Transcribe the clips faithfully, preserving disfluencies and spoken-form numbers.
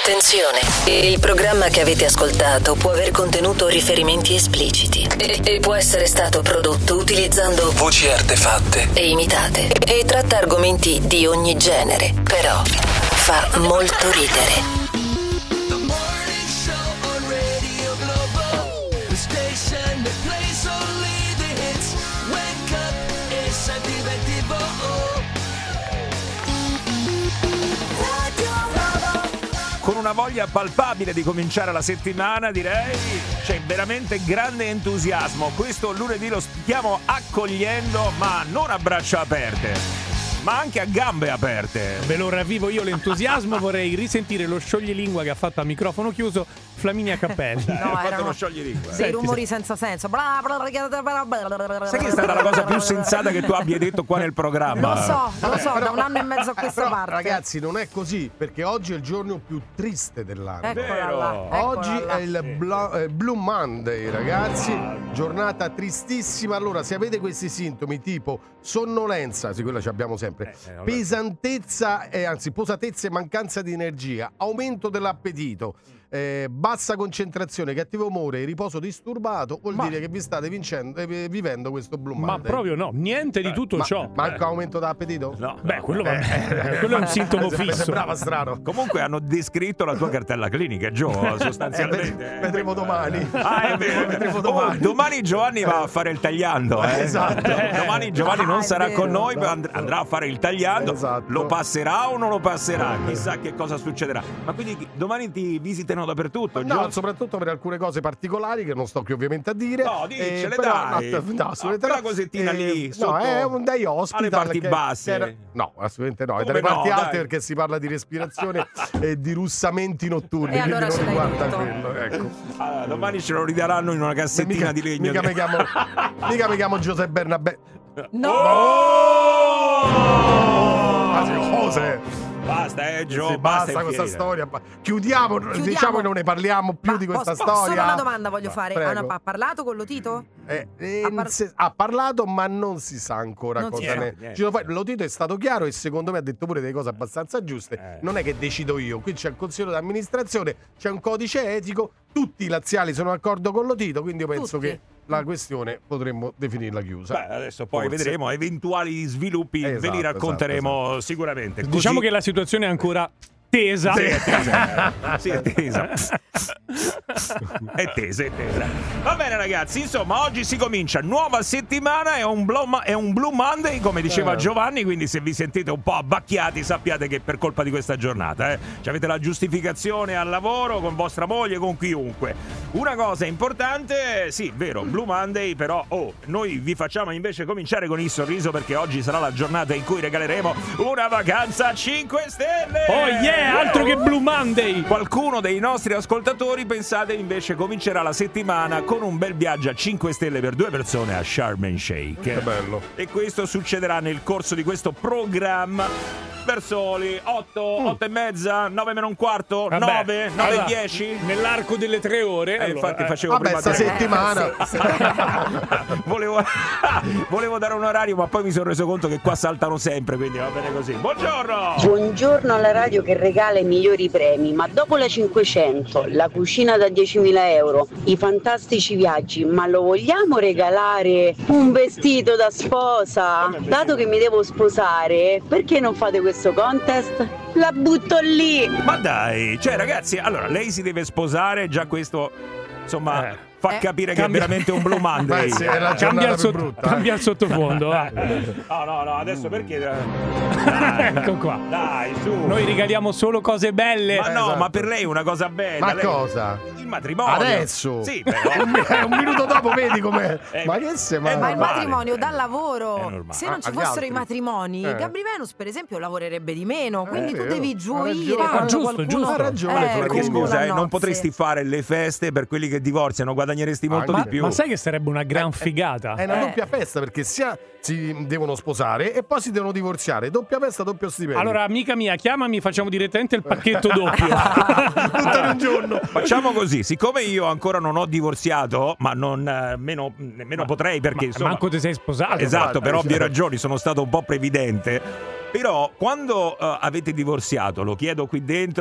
Attenzione, il programma che avete ascoltato può aver contenuto riferimenti espliciti e, e può essere stato prodotto utilizzando voci artefatte e imitate e tratta argomenti di ogni genere, però fa molto ridere. Con una voglia palpabile di cominciare la settimana, direi c'è veramente grande entusiasmo. Questo lunedì lo stiamo accogliendo, ma non a braccia aperte, ma anche a gambe aperte. Ve lo ravvivo io l'entusiasmo, vorrei risentire lo scioglilingua che ha fatto a microfono chiuso Flaminia Cappelli. No, ha fatto erano lo scioglilingua. dei rumori senza senso. Bla bla bla. Sai che è stata la cosa più sensata che tu abbia detto qua nel programma? Lo so, lo so, da un anno e mezzo a questa però, parte. ragazzi, non è così, perché oggi è il giorno più triste dell'anno. Eccola Vero. là, eccola Oggi là. è il Bla- eh, Blue Monday, ragazzi, giornata tristissima. Allora, se avete questi sintomi tipo sonnolenza, sì, quella ci abbiamo sempre, Eh, eh, vabbè. pesantezza, eh, anzi posatezza e mancanza di energia, aumento dell'appetito, eh, bassa concentrazione, cattivo umore, riposo disturbato, vuol Ma- dire che vi state vincendo, eh, vivendo questo Blue Ma Monday. proprio no, niente di tutto Ma- ciò. manca aumento d'appetito? No. Beh, quello, va bene. quello è un sintomo Mi fisso. sembrava strano. Comunque hanno descritto la tua cartella clinica, Gio, sostanzialmente. Eh, ved- vedremo domani. Ah, è vero. Vedremo Oh, domani. domani Giovanni va a fare il tagliando. Eh? Esatto. Domani Giovanni Ah, non è sarà vero. con noi, ma and- Esatto. andrà a fare il tagliando. Esatto. Lo passerà o non lo passerà? Chissà che cosa succederà. Ma quindi domani ti visitano dappertutto, Gio? No, soprattutto per alcune cose particolari che non sto qui ovviamente a dire. No, diccele, però, dai. No, no, assolutamente Ah, no. quella cosettina lì, no, sotto- è un day hospital. alle parti che- basse. che era- no, assolutamente no. È Come dalle parti no, alte dai. perché si parla di respirazione e di russamenti notturni. E quindi allora non ce l'hai riguarda detto. quello. Ecco. Ah, domani ce lo ridaranno in una cassettina Mica, di legno. mica mi chiamo, mica mi chiamo Giuseppe Bernabé. No! Ah, sì, cose. Basta, eh, Gio, Sì, basta, basta questa infierire. storia. Pa- Chiudiamo, diciamo che non ne parliamo più Ma di questa posso- storia. Solo una domanda voglio No, fare. prego. Ha, ha parlato con Lotito? Eh, eh, Ha par- se- ha parlato, ma non si sa ancora Non si cosa sa. ne. Niente. Ci lo fai- Lotito è stato chiaro e secondo me ha detto pure delle cose abbastanza giuste. Eh. Non è che decido io, qui c'è il consiglio d'amministrazione, c'è un codice etico, tutti i laziali sono d'accordo con Lotito, quindi io penso Tutti. che la questione potremmo definirla chiusa. Beh, adesso poi Forse. vedremo eventuali sviluppi, ve Esatto, li racconteremo esatto, sicuramente. Così- Diciamo che la situazione è ancora tesa. Sì, è tesa. Sì, è tesa. È tesa, è tesa. Va bene ragazzi, insomma, oggi si comincia nuova settimana, è un, Blue, è un Blue Monday, come diceva Eh. Giovanni, quindi se vi sentite un po' abbacchiati sappiate che è per colpa di questa giornata, eh. Ci avete la giustificazione al lavoro, con vostra moglie, con chiunque. Una cosa importante, sì, vero, Blue Monday, però, oh, noi vi facciamo invece cominciare con il sorriso perché oggi sarà la giornata in cui regaleremo una vacanza a cinque stelle! Oh yeah, altro che Blue Monday. Qualcuno dei nostri ascoltatori, pensate, invece comincerà la settimana con un bel viaggio a cinque stelle per due persone a Sharm el Sheikh. Che bello. E questo succederà nel corso di questo programma verso le otto, otto e mezza, nove meno un quarto, Vabbè, nove, nove e allora, dieci. Nell'arco delle tre ore. Eh, allora, infatti eh. facevo Vabbè, prima sta te. settimana. Eh, sì, sì. volevo, volevo dare un orario, ma poi mi sono reso conto che qua saltano sempre, quindi va bene così. Buongiorno! Buongiorno alla radio che regala i migliori premi, ma dopo la cinquecento, la cucina da diecimila euro, i fantastici viaggi, ma lo vogliamo regalare un vestito da sposa? Dato che mi devo sposare, perché non fate questo contest? La butto lì! Ma dai, cioè ragazzi, allora lei si deve sposare, già questo insomma Eh. fa Eh. capire che Cambia- è veramente un Blue Monday. Beh, sì, è la Cambia giornata il, più sotto- brutta, eh. cambia il sottofondo. va. No, no, no, adesso perché? Dai, Ecco qua. dai, su. Noi regaliamo solo cose belle. Ma no, Esatto. ma per lei è una cosa bella. Ma lei- cosa? Il matrimonio. Adesso? Sì, però. Un, un minuto dopo vedi com'è. Eh, Ma che se eh, Ma il normale. matrimonio dà È lavoro. normale. Se non Ah, ci agli fossero altri. i matrimoni, Eh. Gabri Venus, per esempio, lavorerebbe di meno. Quindi è tu vero. devi Ha gioire ragione. quando Ah, giusto, qualcuno giusto. Ha ragione, Eh, Flavio. Perché cumula scusa, eh, non nozze. potresti fare le feste per quelli che divorziano, guadagneresti molto Anche. di più. Ma sai che sarebbe una gran figata? È una Eh. doppia festa perché sia si devono sposare e poi si devono divorziare. Doppia festa, doppio stipendio. Allora, amica mia, chiamami, facciamo direttamente il pacchetto doppio. tutto in un giorno. Facciamo così, siccome io ancora non ho divorziato, ma non eh, meno, nemmeno potrei perché Ma insomma, manco ti sei sposato. esatto, infatti, per ovvie cioè. ragioni sono stato un po' previdente. Però quando eh, avete divorziato, lo chiedo qui dentro,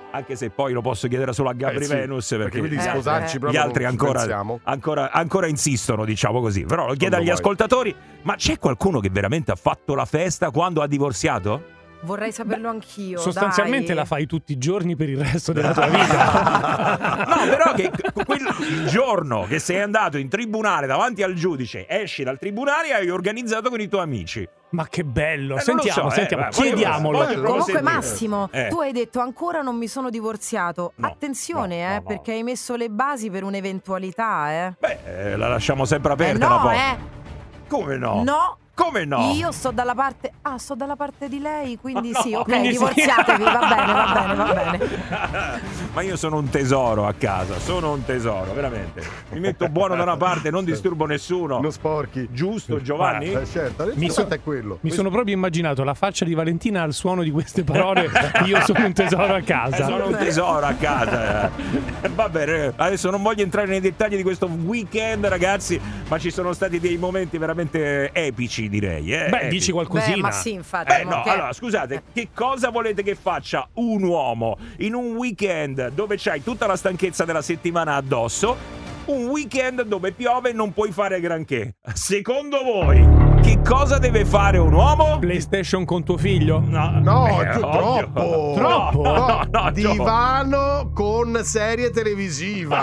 anche se poi lo posso chiedere solo a Gabri Eh sì, Venus, perché, perché quindi Eh, sposarci eh. proprio gli altri non ci ancora, pensiamo. ancora, ancora insistono, diciamo così. Però lo chiedo Non agli lo vuoi. ascoltatori, ma c'è qualcuno che veramente ha fatto la festa quando ha divorziato? Vorrei saperlo anch'io. Sostanzialmente dai. la fai tutti i giorni per il resto della tua vita. No, però che quel, il giorno che sei andato in tribunale davanti al giudice, esci dal tribunale e hai organizzato con i tuoi amici. Ma che bello! Eh, non lo sentiamo, so, eh, sentiamo, va, voglio- chiediamolo. voglio- voglio Comunque sentire. Massimo, Eh. tu hai detto ancora non mi sono divorziato. No, Attenzione, no, no, eh, no. perché hai messo le basi per un'eventualità, eh. Beh, eh, la lasciamo sempre Eh aperta la no, porta. eh. Come no? No. Come no? Io sto dalla parte. Ah, sto dalla parte di lei, quindi Ah, no, sì, ok, quindi sì. divorziatevi, va bene, va bene, va bene. Ma io sono un tesoro a casa, sono un tesoro, veramente. Mi metto buono da una parte, non disturbo nessuno. Non sporchi. Giusto, Giovanni? Eh, certo, Mi mi so- è quello. Mi sono proprio immaginato la faccia di Valentina al suono di queste parole. Io sono un tesoro a Eh, casa. sono un tesoro a casa. eh. Va bene, adesso non voglio entrare nei dettagli di questo weekend, ragazzi, ma ci sono stati dei momenti veramente epici, direi. Eh? Beh, Epici. dici qualcosina. Beh, ma sì, infatti. Eh ma no, che- allora scusate, che cosa volete che faccia un uomo in un weekend dove c'hai tutta la stanchezza della settimana addosso? Un weekend dove piove e non puoi fare granché. Secondo voi, che cosa deve fare un uomo? PlayStation con tuo figlio? No, No, eh, tu- ovvio. troppo. Troppo? No, No, no, divano con serie televisiva.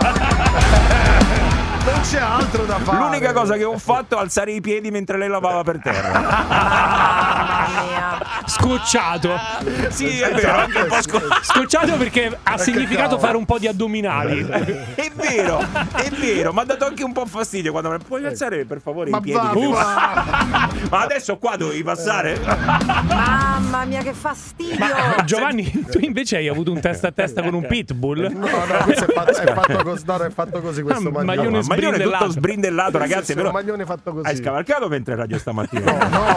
Non c'è altro da fare. L'unica cosa che ho fatto è alzare i piedi mentre lei lavava per terra. Mamma mia. Scocciato. Sì, è vero, anche un po' sco- Scocciato perché ha significato cavolo. fare un po' di addominali. È vero, è vero, mi ha dato anche un po' fastidio quando mi puoi alzare per favore Ma i piedi. va, che- va. Ma adesso qua dovevi passare? Mamma mia, che fastidio. Giovanni, tu invece hai avuto un testa a testa con un pitbull? No, no, questo è fatto, è fatto così, no, è fatto così questo Ah, maglione. maglione Ma maglione sbrindellato. tutto sbrindellato, ragazzi. Sì, sì, però un maglione fatto così. hai scavalcato mentre radio stamattina? No, no,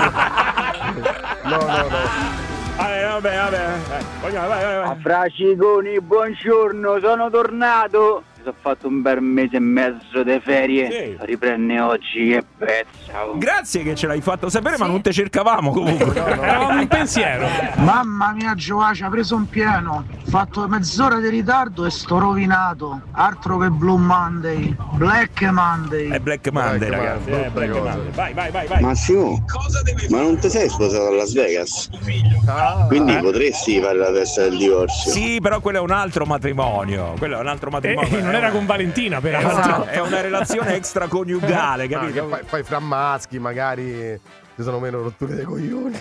no. No, no, no. Vabbè, vabbè, vabbè. Vai, vogliamo, vai, vai, vai. Fraciconi, buongiorno, sono tornato. Mi sono fatto un bel mese e mezzo di ferie. Sì. Riprende oggi, che pezza. Grazie che ce l'hai fatto sapere, ma non te cercavamo comunque. Eravamo in pensiero. Mamma mia, Giova ci ha preso un pieno. Ho fatto mezz'ora di ritardo e sto rovinato. Altro che Blue Monday, Black Monday. È Black Monday, Black ragazzi. Monday, È Black brutte Monday. cose. Vai, vai, vai, vai. Massimo, ma non ti sei sposato a Las Vegas? Ah, Quindi potresti fare la testa del divorzio. Sì, però quello è un altro matrimonio. Quello è un altro E matrimonio. non era con Valentina, peraltro. Esatto, è una relazione extraconiugale, ah, che capito? poi, poi fra maschi magari ci sono meno rotture dei coglioni.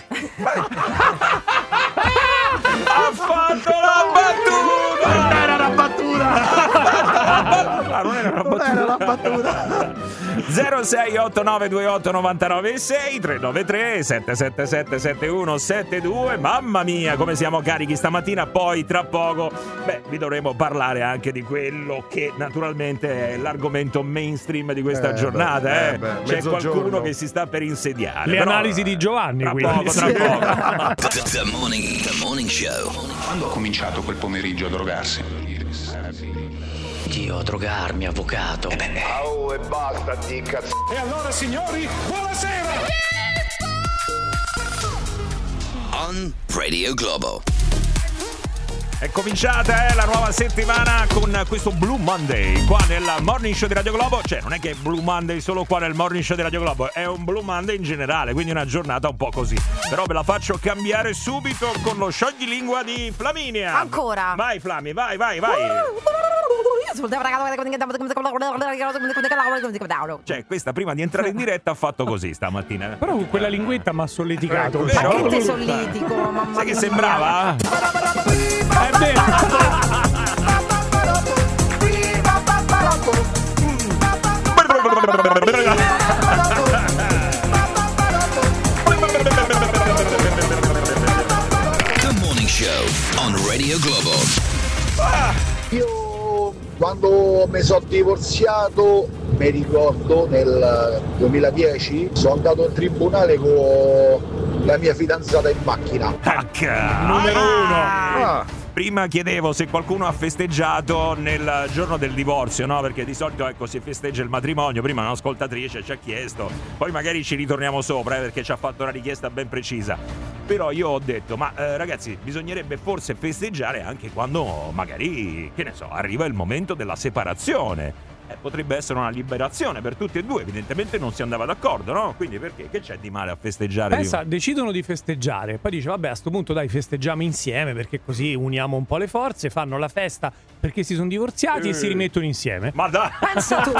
Ha fatto la battuta! Non era una battuta! Ah, non era una Non era una battuta. battuta! zero sei otto nove due otto nove nove sei tre nove tre sette sette sette sette uno sette due. Mamma mia, come siamo carichi stamattina. Poi tra poco, beh, vi dovremo parlare anche di quello che naturalmente è l'argomento mainstream di questa Eh, giornata. beh, eh. eh, beh, C'è mezzogiorno. qualcuno che si sta per insediare. Le però, analisi di Giovanni, tra quindi. poco, tra poco. The morning, the morning show. Quando ha cominciato quel pomeriggio a drogarsi? Dio, drogarmi, avvocato. Oh, e basta, di cazzo. E allora, signori, buonasera! On Radio Globo. È cominciata eh, la nuova settimana con questo Blue Monday qua nel Morning Show di Radio Globo. Cioè non è che è Blue Monday solo qua nel Morning Show di Radio Globo, è un Blue Monday in generale, quindi una giornata un po' così. Però ve la faccio cambiare subito con lo scioglilingua di Flaminia. Ancora? Vai Flami, vai, vai, vai. Cioè questa prima di entrare in diretta ha fatto così stamattina. Però con quella linguetta mi ha solleticato. Ecco, Ma vero? che te solletico, mamma Sai che mia. sembrava? È vero. The morning show on Radio Globo. Io quando mi sono divorziato, mi ricordo nel duemiladieci, sono andato in tribunale con la mia fidanzata in macchina. Tacca. Numero uno. Ah, Prima chiedevo se qualcuno ha festeggiato nel giorno del divorzio, no? Perché di solito, ecco, si festeggia il matrimonio. Prima un'ascoltatrice ci ha chiesto, poi magari ci ritorniamo sopra, eh, perché ci ha fatto una richiesta ben precisa. Però io ho detto, ma eh, ragazzi, bisognerebbe forse festeggiare anche quando magari, che ne so, arriva il momento della separazione. Eh, potrebbe essere una liberazione per tutti e due. Evidentemente non si andava d'accordo, no? Quindi perché? Che c'è di male a festeggiare? Pensa, di... decidono di festeggiare. Poi dice, vabbè, a sto punto dai, festeggiamo insieme, perché così uniamo un po' le forze. Fanno la festa perché si sono divorziati eh. e si rimettono insieme. Ma dai! Pensa tu!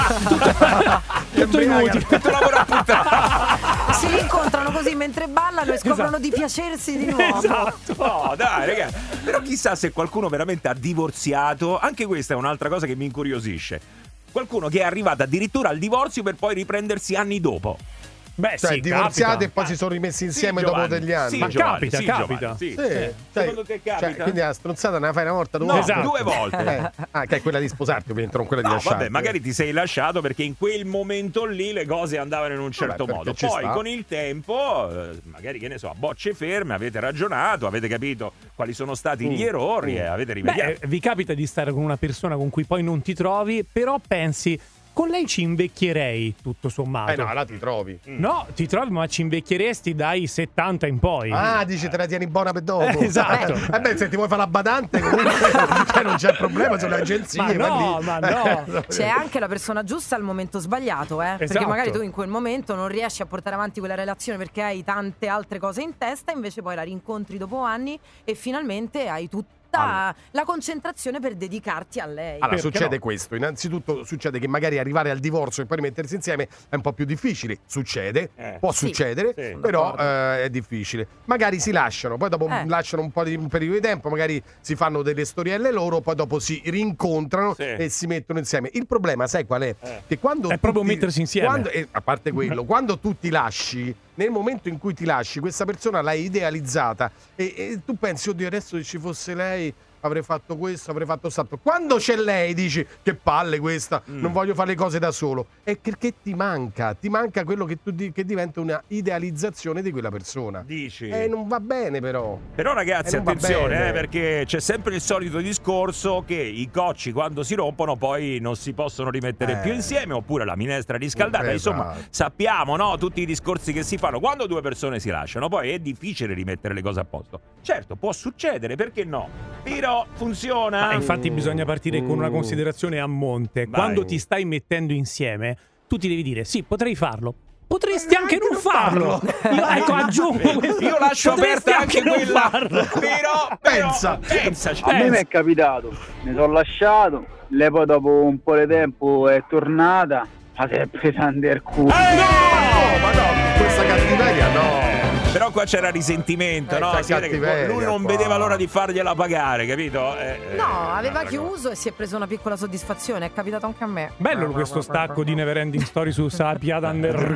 Tutto inutile. Tutto lavoro a puttana. Si rincontrano così mentre ballano e scoprono esatto. di piacersi di nuovo. Esatto. No, dai, ragazzi. Però chissà se qualcuno veramente ha divorziato. Anche questa è un'altra cosa che mi incuriosisce. Qualcuno che è arrivato addirittura al divorzio per poi riprendersi anni dopo. Beh, cioè, sì, divorziati capita. e poi si sono rimessi insieme sì, dopo Giovanni, degli anni. Sì, Ma Giovanni, capita, sì, capita. Giovanni, sì. Sì. Eh, Cioè, secondo te capita? Cioè, quindi la stronzata ne fai una volta, due No, volte? due volte. Eh, ah, che è quella di sposarti, ovviamente, non quella di No, lasciarti. vabbè, magari ti sei lasciato perché in quel momento lì le cose andavano in un certo vabbè, modo. ci Poi sta. con il tempo, eh, magari, che ne so, a bocce ferme, avete ragionato, avete capito quali sono stati Mm. gli errori Mm. e avete rimediato. Beh, vi capita di stare con una persona con cui poi non ti trovi, però pensi, con lei ci invecchierei, tutto sommato. Eh no, là ti trovi. No, ti trovi, ma ci invecchieresti dai settanta in poi. Ah, dici te la tieni buona per dopo. Eh, esatto. Eh, eh beh, se ti vuoi fare la badante, comunque cioè, non c'è problema, sono le agenzie. Ma no, lì. ma no. C'è anche la persona giusta al momento sbagliato, eh? Perché Esatto. magari tu in quel momento non riesci a portare avanti quella relazione perché hai tante altre cose in testa, invece poi la rincontri dopo anni e finalmente hai tutta Allora. la concentrazione per dedicarti a lei. Allora, Perché succede no? questo. Innanzitutto succede che magari arrivare al divorzio e poi rimettersi insieme è un po' più difficile. Succede, Eh. può Sì. succedere, Sì. però eh, è difficile. Magari si lasciano, poi dopo Eh. lasciano un po' di un periodo di tempo, magari si fanno delle storielle loro, poi dopo si rincontrano Sì. e si mettono insieme. Il problema, sai qual è? Eh. Che quando È tu proprio ti- mettersi insieme. Quando, e a parte quello, quando tu ti lasci, nel momento in cui ti lasci, questa persona l'hai idealizzata e, e tu pensi, oddio, adesso se ci fosse lei avrei fatto questo, avrei fatto quest'altro. Quando c'è lei dici che palle questa, Mm. non voglio fare le cose da solo. È perché ti manca, ti manca quello che tu di- che diventa una idealizzazione di quella persona. Dici? E non va bene però. Però ragazzi, Eh, non va attenzione, bene. eh, perché c'è sempre il solito discorso che i cocci quando si rompono poi non si possono rimettere Eh. più insieme, oppure la minestra riscaldata. Esatto. Insomma, sappiamo, no, tutti i discorsi che si fanno quando due persone si lasciano, poi è difficile rimettere le cose a posto. Certo, può succedere, perché no? Però funziona. Ma infatti bisogna partire con una Mm. considerazione a monte. Vai. Quando ti stai mettendo insieme, tu ti devi dire, sì, potrei farlo. Potresti anche non farlo. Io ecco, aggiungo questo. Io lascio Potresti aperta anche non quella. farlo. Però, però Pensa. pensaci. A me mi è capitato, mi sono lasciato, lei poi dopo un po' di tempo è tornata, ma si è presa under culo. Eh, No, ma no, questa cattiveria no. Però qua c'era risentimento, Eh, no? c'è Si vede che cattiveria lui non qua. vedeva l'ora di fargliela pagare, capito? Eh, eh, No, aveva una chiuso e si è preso una piccola soddisfazione, è capitato anche a me. Bello questo stacco di Neverending Story su Sapia Under.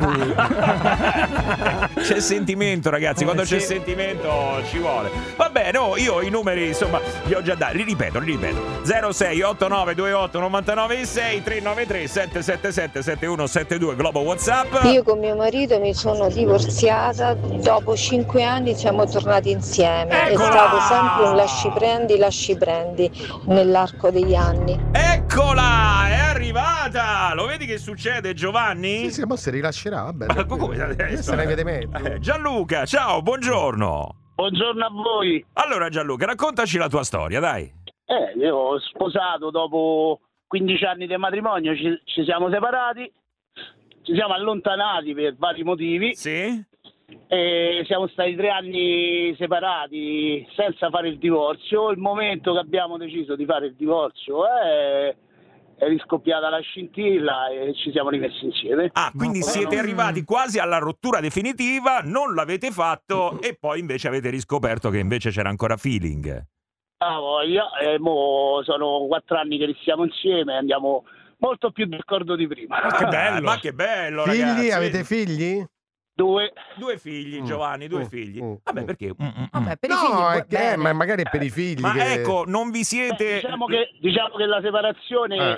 cosa. C'è sentimento, ragazzi. Quando Eh, c'è sì. sentimento ci vuole. Va bene, oh, io i numeri, insomma, li ho già dati. Li ripeto, li ripeto. zero sei otto nove due otto nove nove sei tre nove tre sette sette sette sette uno sette due Globo WhatsApp. Io con mio marito mi sono divorziata, dopo cinque anni siamo tornati insieme. Eccola! È stato sempre un lasci prendi, lasci prendi nell'arco degli anni. Eccola, è arrivata. Lo vedi che succede, Giovanni? Sì, sì, ma si rilascerà, vabbè. Ma come adesso? Se ne vede meglio. Eh, Gianluca, ciao, buongiorno. Buongiorno a voi. Allora Gianluca, raccontaci la tua storia, dai. Eh, io ho sposato dopo quindici anni di matrimonio, ci, ci siamo separati, ci siamo allontanati per vari motivi. Sì? E siamo stati tre anni separati senza fare il divorzio. Il momento che abbiamo deciso di fare il divorzio è, è riscoppiata la scintilla e ci siamo rimessi insieme. Ah, quindi No, siete no. arrivati quasi alla rottura definitiva, non l'avete fatto e poi invece avete riscoperto che invece c'era ancora feeling. Ah, voglia, e mo sono quattro anni che stiamo insieme e andiamo molto più d'accordo di prima. Ma che bello, ma che bello, Figli? ragazzi. Avete figli? Due. Due figli, Giovanni, due figli. mm, Vabbè, mm. perché? Mm, mm, mm. Vabbè, per i No, figli è vuoi che, bene. ma magari è per i figli. Ma che... ecco, non vi siete... Eh, diciamo, che, diciamo che la separazione Eh.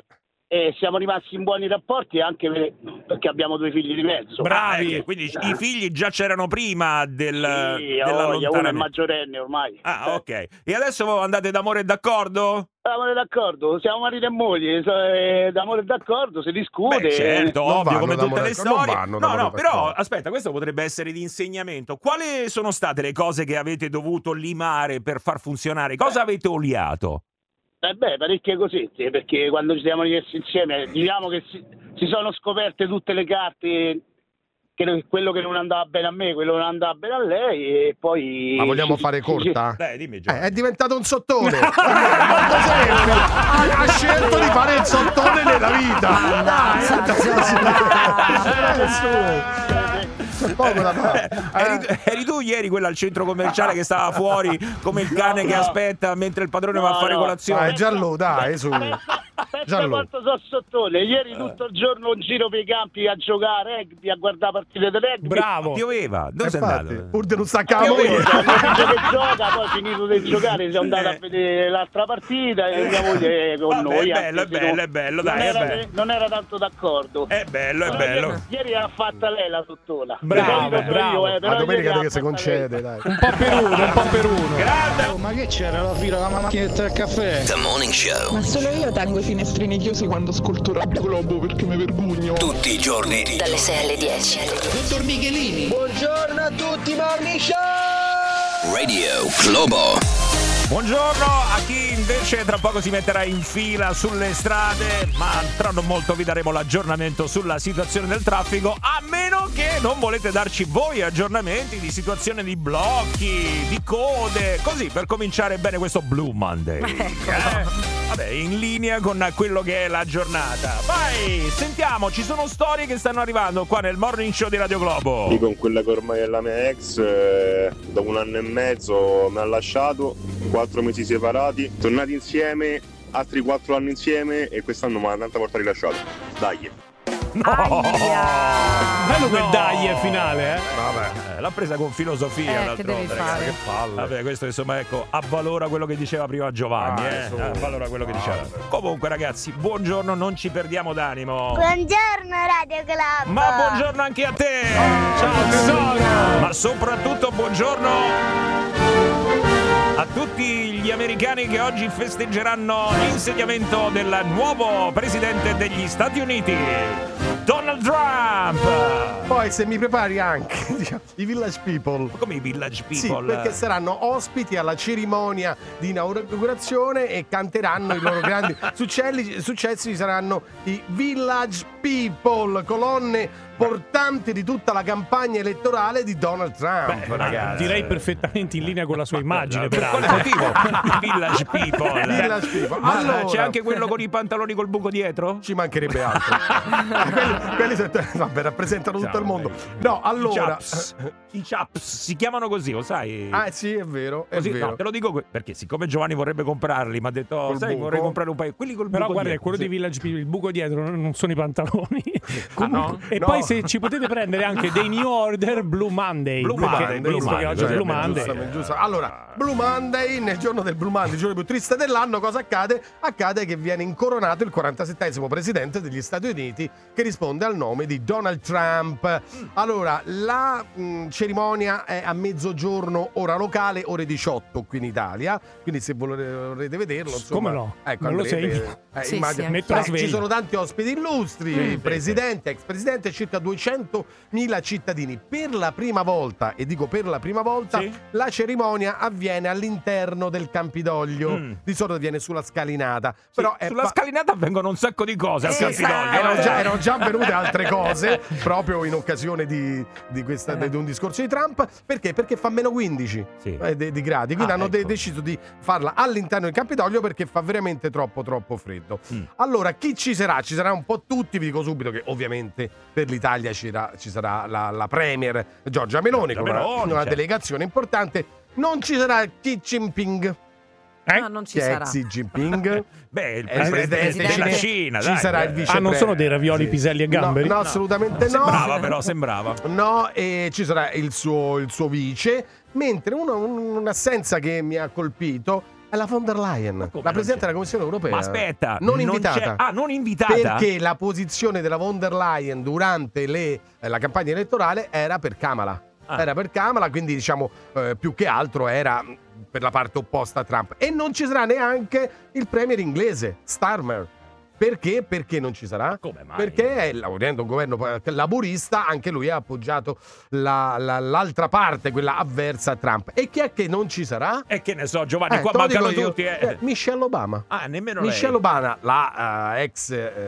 e siamo rimasti in buoni rapporti anche per, perché abbiamo due figli di mezzo. Bravi, quindi ah. i figli già c'erano prima del, sì, della oh, uno è lontananza. maggiorenne ormai. Ah, ok. E adesso andate d'amore e d'accordo? D'amore d'accordo, siamo marito e moglie, eh, d'amore e d'accordo, si discute. Beh, certo, Non ovvio, vanno come tutte d'amore le d'accordo, storie. non vanno No, d'amore no, però d'accordo. aspetta, questo potrebbe essere di insegnamento. Quali sono state le cose che avete dovuto limare per far funzionare? Cosa avete oliato? Eh beh, parecchie cosette, perché quando ci siamo messi insieme, diciamo che si, si sono scoperte tutte le carte, che quello che non andava bene a me, quello che non andava bene a lei, e poi... Ma vogliamo ci- fare ci- corta? Dai, dimmi, Eh, è diventato un sottone. Molto semplice. ha, ha scelto di fare il sottone nella vita. Dai, su. Poco da fare. Eri, eri tu ieri quella al centro commerciale che stava fuori come il cane No, che no. aspetta mentre il padrone No, va a fare no. colazione? Dai, Gianlu, dai, su. Pensa Gianlu. quanto so sottone, ieri tutto il giorno in giro per i campi a giocare rugby, a guardare partite di rugby. Bravo. Pioveva, dove sei Infatti, andato? pur di non staccare la Io vedo, moglie. mio figlio che gioca, poi finito di giocare siamo andati a vedere l'altra partita e mia moglie con Vabbè, noi. è bello, anche è se bello, non- è bello, non dai, è era, bello. non era tanto d'accordo. È bello, è Però bello. Ieri, ieri l'ha fatta lei la sottona. Bravo, Di solito so bravo. io, eh, però La domenica ieri che l'ha si fatta concede, lei. dai. Un po' per uno, un po' per uno. Grande! Ma che c'era la fila alla macchinetta del caffè? The Morning Show. Ma solo io tengo i finestrini chiusi quando ascolto Radio Globo perché mi vergogno. Tutti i giorni di Dalle sei alle dieci. Dottor Michelini. Buongiorno a tutti, Morning Show! Radio Globo. Buongiorno a chi invece tra poco si metterà in fila sulle strade, ma tra non molto vi daremo l'aggiornamento sulla situazione del traffico, a meno che non volete darci voi aggiornamenti di situazione di blocchi, di code, così per cominciare bene questo Blue Monday. Eh? Vabbè, in linea con quello che è la giornata. Vai, sentiamo, ci sono storie che stanno arrivando qua nel Morning Show di Radio Globo. Sì, con quella che ormai è la mia ex, eh, dopo un anno e mezzo mi ha lasciato, quattro mesi separati, tornati insieme, altri quattro anni insieme e quest'anno mi ha tanta volta rilasciato. Dai. No! Bello quel No. dai è finale, eh? Vabbè, l'ha presa con filosofia. Eh, che d'altronde, devi ragazzi, fare? che palle. Vabbè, questo insomma, ecco, avvalora quello che diceva prima Giovanni. Ah, eh. su. Avvalora quello che diceva. Comunque, ragazzi, buongiorno, non ci perdiamo d'animo. Buongiorno Radio Globo. Ma buongiorno anche a te! Ciao tesoro! Ma soprattutto buongiorno a tutti gli americani che oggi festeggeranno l'insediamento del nuovo presidente degli Stati Uniti, Donald Trump! Poi se mi prepari anche diciamo, i Village People. Come i Village Sì, People? perché saranno ospiti alla cerimonia di inaugurazione e canteranno i loro grandi successi, successi saranno i Village People, colonne portanti di tutta la campagna elettorale di Donald Trump. Beh, ragazzi. Direi perfettamente in linea con la sua immagine, Per quale peraltro. motivo? Village People. Village People. Ma Allora, c'è anche quello con i pantaloni col buco dietro? ci mancherebbe altro. quelli quelli se- vabbè, rappresentano tutto il mondo. No, allora. I chaps. I chaps si chiamano così, lo sai? Ah, sì, è vero, è Così, vero. no, te lo dico que- perché siccome Giovanni vorrebbe comprarli, mi ha detto, oh, Col sai, buco? vorrei comprare un paio. Quelli col Però buco guarda, dietro, quello sì. di Village People, il buco dietro non non sono i pantaloni. Ah, no? E No. poi se ci potete prendere anche dei New Order Blue Monday. Blue perché- Monday, Blue visto che Monday, oggi è Blue giustamente, Monday. Giustamente, giusto. Allora, Blue Monday, nel giorno del Blue Monday, il giorno più triste dell'anno, cosa accade? Accade che viene incoronato il quarantasettesimo presidente degli Stati Uniti che risponde al nome di Donald Trump. Allora, la mh, cerimonia è a mezzogiorno ora locale, ore diciotto qui in Italia, quindi se volete vederlo, insomma, Come no? ecco, Non lo andrete, segno. eh, Sì, immagino- sì, Metto la Eh, sveglia. ci sono tanti ospiti illustri, Mm, presidente, ex presidente, circa duecentomila cittadini. Per la prima volta, e dico per la prima volta, Sì. la cerimonia avviene all'interno del Campidoglio. Mm. Di solito avviene sulla scalinata. Sì, Però è sulla pa- scalinata avvengono un sacco di cose al Sì, Campidoglio. erano eh. già, erano già avvenute altre cose proprio in occasione di, di, questa, di un discorso di Trump. Perché? Perché fa meno quindici Sì. eh, di, di gradi. Quindi Ah, hanno de- ecco. deciso di farla all'interno del Campidoglio perché fa veramente troppo troppo freddo. Mm. Allora, chi ci sarà? Ci sarà un po' tutti, vi dico subito che ovviamente per l'Italia ci, sarà- ci sarà la, la premier Giorgia Meloni, Giorgia con una, Meloni, una certo. delegazione importante. Non ci sarà Xi Jinping. Eh? No, non ci Chi è sarà. Xi Jinping? Beh, il È il presidente presidente della cinese. Cina, Ci dai. sarà il eh. vice Ah, non pre- sono dei ravioli, sì. piselli e gamberi? No, no, assolutamente no. Sembrava però, sembrava. No, e ci sarà il suo, il suo vice, mentre uno- un'assenza che mi ha colpito È la von der Leyen, la Presidente della Commissione Europea. Ma aspetta, non non invitata. c'è- ah, non invitata? Perché la posizione della von der Leyen durante le, eh, la campagna elettorale era per Kamala. Ah. Era per Kamala, quindi diciamo eh, più che altro era per la parte opposta a Trump. E non ci sarà neanche il premier inglese, Starmer. Perché? Perché non ci sarà? Come mai? Perché, lavorando un governo laburista, anche lui ha appoggiato la- la- l'altra parte, quella avversa a Trump. E chi è che non ci sarà? E che ne so, Giovanni, Eh, qua te lo mancano dico io. tutti. Eh. Eh, Michelle Obama. Ah, nemmeno Michelle lei. Obama, la eh, ex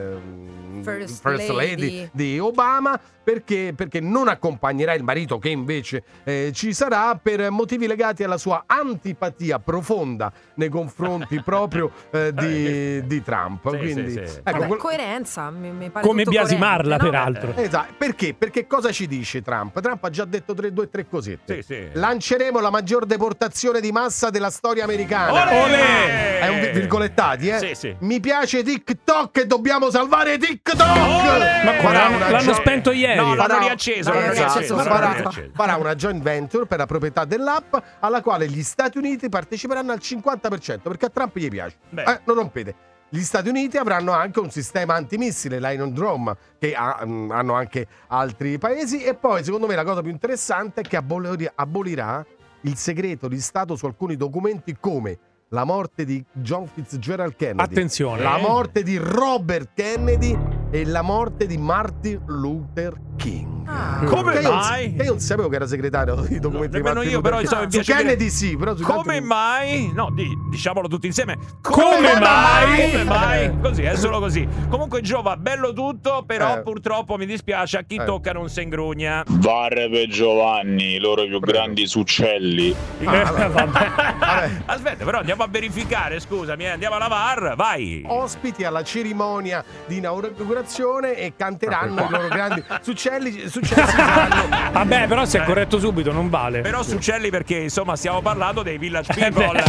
ehm, First first lady. lady. di Obama, perché, perché non accompagnerà il marito, che invece eh, ci sarà, per motivi legati alla sua antipatia profonda nei confronti proprio eh, di, di Trump. Sì, Quindi, sì, sì. ecco, Vabbè, quel- coerenza, mi, mi pare Come tutto biasimarla, coerente, no? peraltro. Esatto, perché? Perché cosa ci dice Trump? Trump ha già detto tre, due o tre cosette. Sì, sì. Lanceremo la maggior deportazione di massa della storia americana. Olè! Olè! È un vi- virgolettati, eh? Sì, sì. Mi piace TikTok e dobbiamo salvare TikTok! Olè! Ma come? Farà L'hanno, una l'hanno gio- spento ieri. No, l'hanno Farà- riacceso, l'hanno l'hanno riacceso, riacceso, l'hanno l'hanno farà, riacceso. farà una joint venture per la proprietà dell'app, alla quale gli Stati Uniti parteciperanno al cinquanta per cento, perché a Trump gli piace. Beh. Eh, non rompete. Gli Stati Uniti avranno anche un sistema antimissile, l'Iron Dome, che ha- mh, hanno anche altri paesi. E poi, secondo me, la cosa più interessante è che aboli- abolirà il segreto di Stato su alcuni documenti, come la morte di John Fitzgerald Kennedy, Attenzione. la Eh. morte di Robert Kennedy e la morte di Martin Luther King. Ah. Come Che io non- mai? che io non sapevo che era segretario dei documenti di nemmeno Martin io, Luther però, King. insomma, mi Su piace Kennedy che- sì, però su Come altri- mai? No, di- diciamolo tutti insieme. Come mai? Come mai? Così, è solo così. Comunque, Giova, bello tutto, però Eh. purtroppo mi dispiace, a chi Eh. tocca non si ingrugna. Varre per Giovanni, i loro più grandi succelli. Ah, vabbè. Vabbè. Aspetta, però andiamo a verificare, scusami, eh, andiamo alla V A R, vai. Ospiti alla cerimonia di inaugurazione e canteranno i loro grandi succelli, successi saranno. Vabbè, però se è corretto subito non vale. Però Succelli, perché insomma stiamo parlando dei Village Eh, People. beh.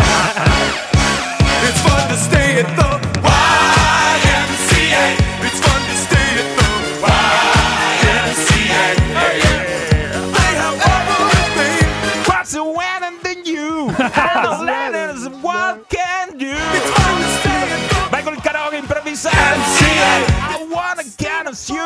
It's fun to stay at the Y M C A. It's fun to stay at the Y M C A. They have everything. What's the wedding than you? And let us what can do? It's fun to stay at the Vai col karaoke improvvisato. I wanna get us you.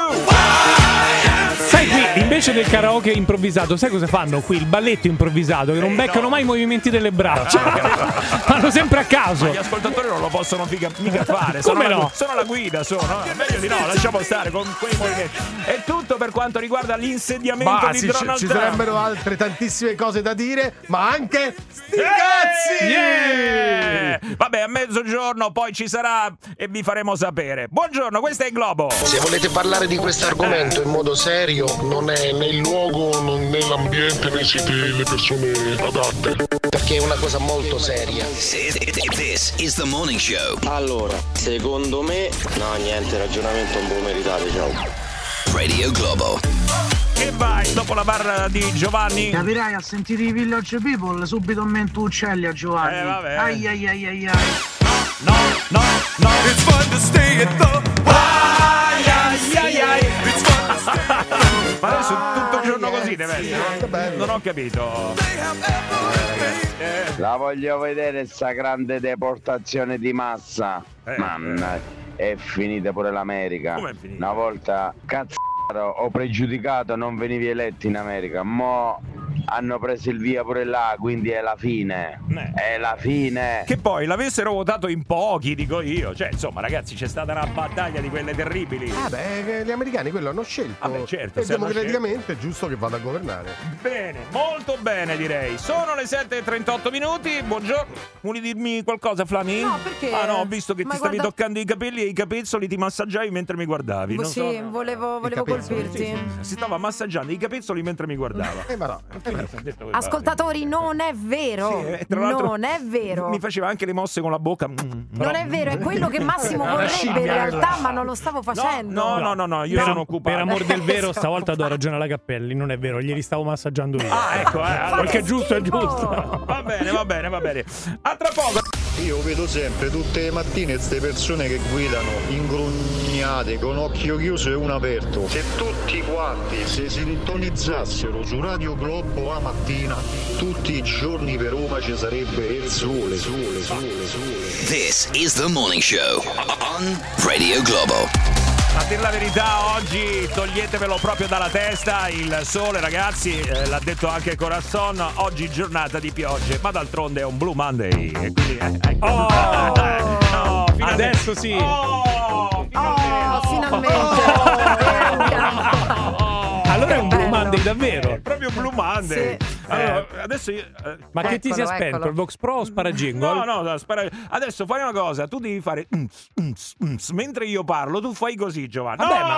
Sai qui, invece del karaoke improvvisato, sai cosa fanno qui? Il balletto improvvisato, che non Eh, beccano no. mai i movimenti delle braccia. Fanno sempre a caso. Ma gli ascoltatori non lo possono mica, mica fare. Sono Come la, no? sono la guida, sono. Meglio di no, lasciamo stare con quei movimenti. È tutto per quanto riguarda l'insediamento Ma di sì, ci, Donald ci Trump. sarebbero altre tantissime cose da dire, ma anche sti Eh, cazzi! yeah! Vabbè, a mezzogiorno poi ci sarà e vi faremo sapere. Buongiorno, questo è il Globo. Se volete parlare di questo argomento in modo serio, non è né il luogo né l'ambiente né siete le persone adatte. Perché è una cosa molto seria. This is the morning show. Allora, secondo me, no, niente, ragionamento un po' meritato, ciao. Radio Globo. E vai, dopo la barra di Giovanni. Capirai, a sentire i Village People, subito in mente uccelli a Giovanni. Eh, vabbè. Ai ai ai ai ai. No, no, no. It's fun to stay at the Ai, ai, ai, ai. It's fun to stay at the Ma adesso tutto il giorno così sì, deve che essere. bello. Non ho capito. They have everything. La voglio vedere sta grande deportazione di massa. Eh, Mamma, è finita pure l'America. Come è finita? Una volta cazzo ho pregiudicato, non venivi eletti in America. Mo hanno preso il via pure là, quindi è la fine. Eh. È la fine. Che poi l'avessero votato in pochi, dico io. Cioè, insomma, ragazzi, c'è stata una battaglia di quelle terribili. Ah beh, gli americani quello hanno scelto. Ah beh, certo, e se hanno democraticamente è giusto che vada a governare. Bene, molto bene direi. Sono le sette e trentotto minuti. Buongiorno. Vuoi dirmi qualcosa, Flami? No, perché? Ah no, ho visto che Ma ti stavi guarda- toccando i capelli e i capezzoli, ti massaggiavi mentre mi guardavi. Non Sì, so. volevo, volevo capezzoli, colpirti. Si stava massaggiando i capezzoli mentre mi guardava. Eh ma no, eh, Quindi ma- si è detto che- Ascoltatori, non è vero. Sì, eh, tra l'altro non è vero. Mi faceva anche le mosse con la bocca. Mm, però- Non è vero, è quello che Massimo Una vorrebbe in scimmia, realtà, quella. ma non lo stavo facendo. No, no, no, no, io Per, sono am- occupato. per amor del vero, stavolta do ragione alla Cappelli. Non è vero, glieli stavo massaggiando io. Ah, ecco, eh, allora- Perché è giusto, è schifo. giusto. Va bene, va bene, va bene. A tra poco. Io vedo sempre tutte le mattine queste persone che guidano ingrugnate con occhio chiuso e uno aperto. Se tutti quanti si sintonizzassero su Radio Globo la mattina, tutti i giorni per Roma ci sarebbe il sole, sole, sole, sole. This is the morning show on Radio Globo. A dir la verità, oggi toglietevelo proprio dalla testa il sole, ragazzi, eh, l'ha detto anche Corazon, oggi giornata di piogge, ma d'altronde è un Blue Monday e quindi eh, ecco. Oh, eh, no, adesso sì. Oh, Oh, finalmente. Allora è un Blue Monday davvero. È proprio Blue Monday. Sì. Allora, adesso io, eh, Ma che ti si è Eccolo, spento? eccolo. Il Vox Pro o Sparajingle? No, no, no, spara... adesso fai una cosa, tu devi fare ums, ums, ums. Mentre io parlo, tu fai così, Giovanni. Vabbè, no!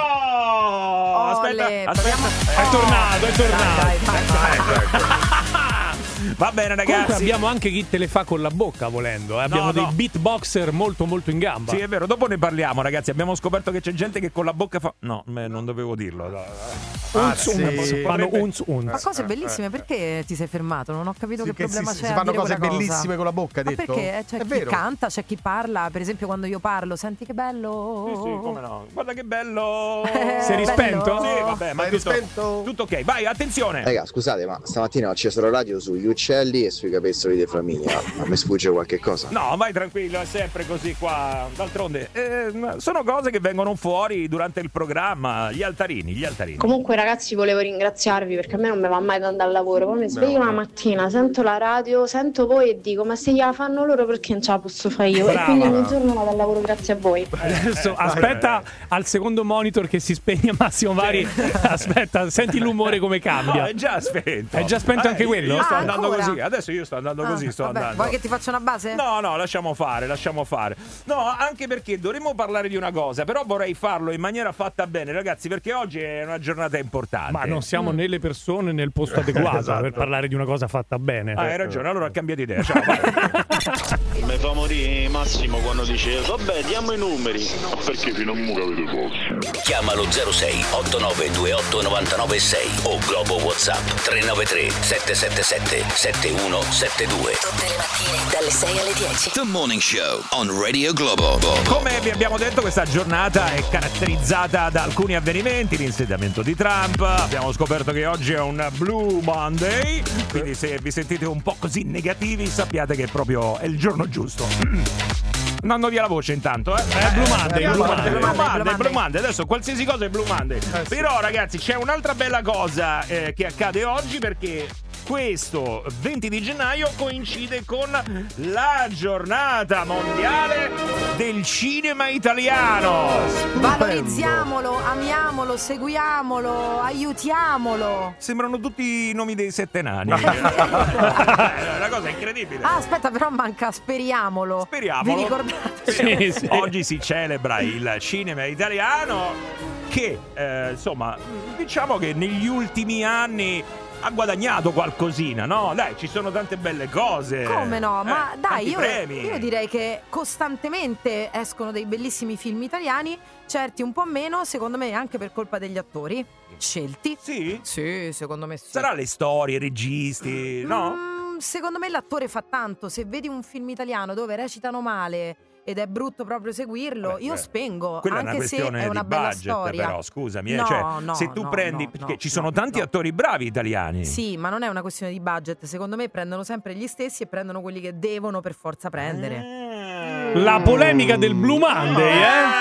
ma Aspetta, Ole, aspetta. È tornato, è tornato. Dai, dai, vai. Va bene, Comunque ragazzi. abbiamo anche chi te le fa con la bocca volendo, eh? Abbiamo No, dei no. beatboxer molto molto in gamba. Sì, è vero, dopo ne parliamo, ragazzi. Abbiamo scoperto che c'è gente che con la bocca fa. No, me, non dovevo dirlo. No. Unz, Ah, sì. unz, fanno unz, unz. Ma cose bellissime, perché ti sei fermato? Non ho capito Sì, che problema si, c'è si a fanno dire cose quella cosa. bellissime con la bocca, hai Ma detto? perché c'è È chi vero. canta, c'è chi parla, per esempio quando io parlo, senti che bello. Sì, sì, come no. Guarda che bello. Eh, Sei rispento? bello. Sì, vabbè, ma Sei tutto, rispento? tutto ok. Vai, attenzione. Raga, scusate, ma stamattina ho acceso la radio sugli uccelli e sui capezzoli di Flaminia. A me sfugge qualche cosa? No, vai tranquillo, è sempre così qua. D'altronde, eh, sono cose che vengono fuori durante il programma. Gli altarini, gli altarini. Comunque ragazzi volevo ringraziarvi perché a me non mi va mai da andare al lavoro, poi mi sveglio una mattina, sento la radio, sento voi e dico ma se gliela fanno loro perché non ce la posso fare io? Brava. E quindi ogni giorno vado al lavoro grazie a voi. Adesso aspetta al secondo monitor che si spegne Massimo Vari. Aspetta, senti l'umore come No, cambia. è già spento. È già spento anche io- quello? Io sto Ah, andando ancora? così. Adesso io sto andando Ah, così, sto vabbè, andando. vuoi che ti faccia una base? No, no, lasciamo fare, lasciamo fare. No, anche perché dovremmo parlare di una cosa, però vorrei farlo in maniera fatta bene, ragazzi, perché oggi è una giornata importante. Ma non siamo né le persone né il posto adeguato Esatto. per parlare di una cosa fatta bene. Ah, hai ragione, allora cambiate idea. Ciao. vai. Mi fa morire Massimo quando dice vabbè diamo i numeri. Perché fino a mo capite poco. Chiamalo zero sei otto nove due otto nove nove sei o Globo WhatsApp tre nove tre sette sette sette sette uno sette due. Tutte le mattine dalle sei alle dieci. The Morning Show on Radio Globo. Come vi abbiamo detto, questa giornata è caratterizzata da alcuni avvenimenti, l'insediamento di Trump, abbiamo scoperto che oggi è un Blue Monday, quindi se vi sentite un po' così negativi sappiate che proprio è il giorno giusto. Andando via la voce intanto, eh? È Blue Monday, Eh, Blue Blue Monday. Monday, Blue Monday, Blue Monday. Adesso qualsiasi cosa è Blue Monday. Però ragazzi c'è un'altra bella cosa eh, che accade oggi, perché questo venti di gennaio coincide con la giornata mondiale del cinema italiano. Valorizziamolo, amiamolo, seguiamolo, aiutiamolo. Sembrano tutti i nomi dei sette nani. È una cosa incredibile. Ah, aspetta, però manca speriamolo. Speriamolo. Vi ricordate? Sì, sì. Oggi si celebra il cinema italiano che, eh, insomma, diciamo che negli ultimi anni ha guadagnato qualcosina, no? Dai, ci sono tante belle cose. Come no? Ma Eh, dai, tanti io, premi. io direi che costantemente escono dei bellissimi film italiani, certi un po' meno, secondo me anche per colpa degli attori scelti. Sì? Sì, secondo me sì. Sarà le storie, i registi, no? Mm, secondo me l'attore fa tanto. Se vedi un film italiano dove recitano male ed è brutto proprio seguirlo, Beh, io beh. spengo, Quella è una anche se questione è una di bella budget, storia. però, scusami, eh, No, cioè, no, se tu no, prendi, no, perché no, ci sono no, tanti no. attori bravi italiani. Sì, ma non è una questione di budget. Secondo me prendono sempre gli stessi e prendono quelli che devono per forza prendere. La polemica del Blue Monday,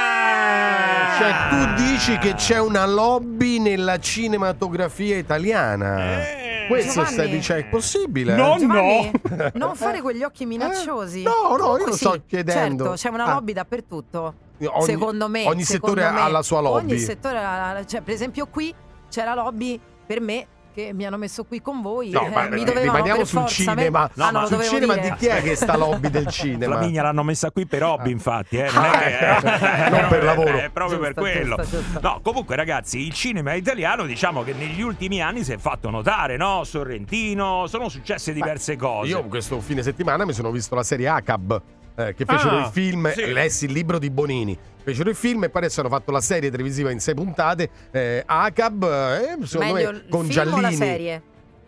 eh? Cioè, tu dici che c'è una lobby nella cinematografia italiana. Questo Giovanni. stai dicendo, è possibile? No, Giovanni, no. non fare quegli occhi minacciosi. No, no, io Comunque lo sì, sto chiedendo. Certo, c'è una Ah. lobby dappertutto. Ogni- secondo me. ogni secondo settore me, ha la sua lobby. Ogni settore ha la- cioè, per esempio qui c'è la lobby per me che mi hanno messo qui con voi. No, eh, ma mi eh, dovevano rimaniamo per sul forza cinema. me- No, ah, non ma lo sul dovevo cinema dire. di chi è che sta lobby del cinema? Flaminia l'hanno messa qui per hobby, infatti, eh. Non è che eh, Non per lavoro. È proprio per Giusto, quello. giusto, giusto. No, comunque, ragazzi, il cinema italiano, diciamo che negli ultimi anni si è fatto notare, no? Sorrentino, sono successe diverse cose. Io questo fine settimana mi sono visto la serie A C A B, eh, che fecero Ah, il film, sì. lessi il libro di Bonini. Fecero il film e poi adesso hanno fatto la serie televisiva in sei puntate. Eh, A C A B, eh, secondo Meglio me, il con film o la Giallini. serie?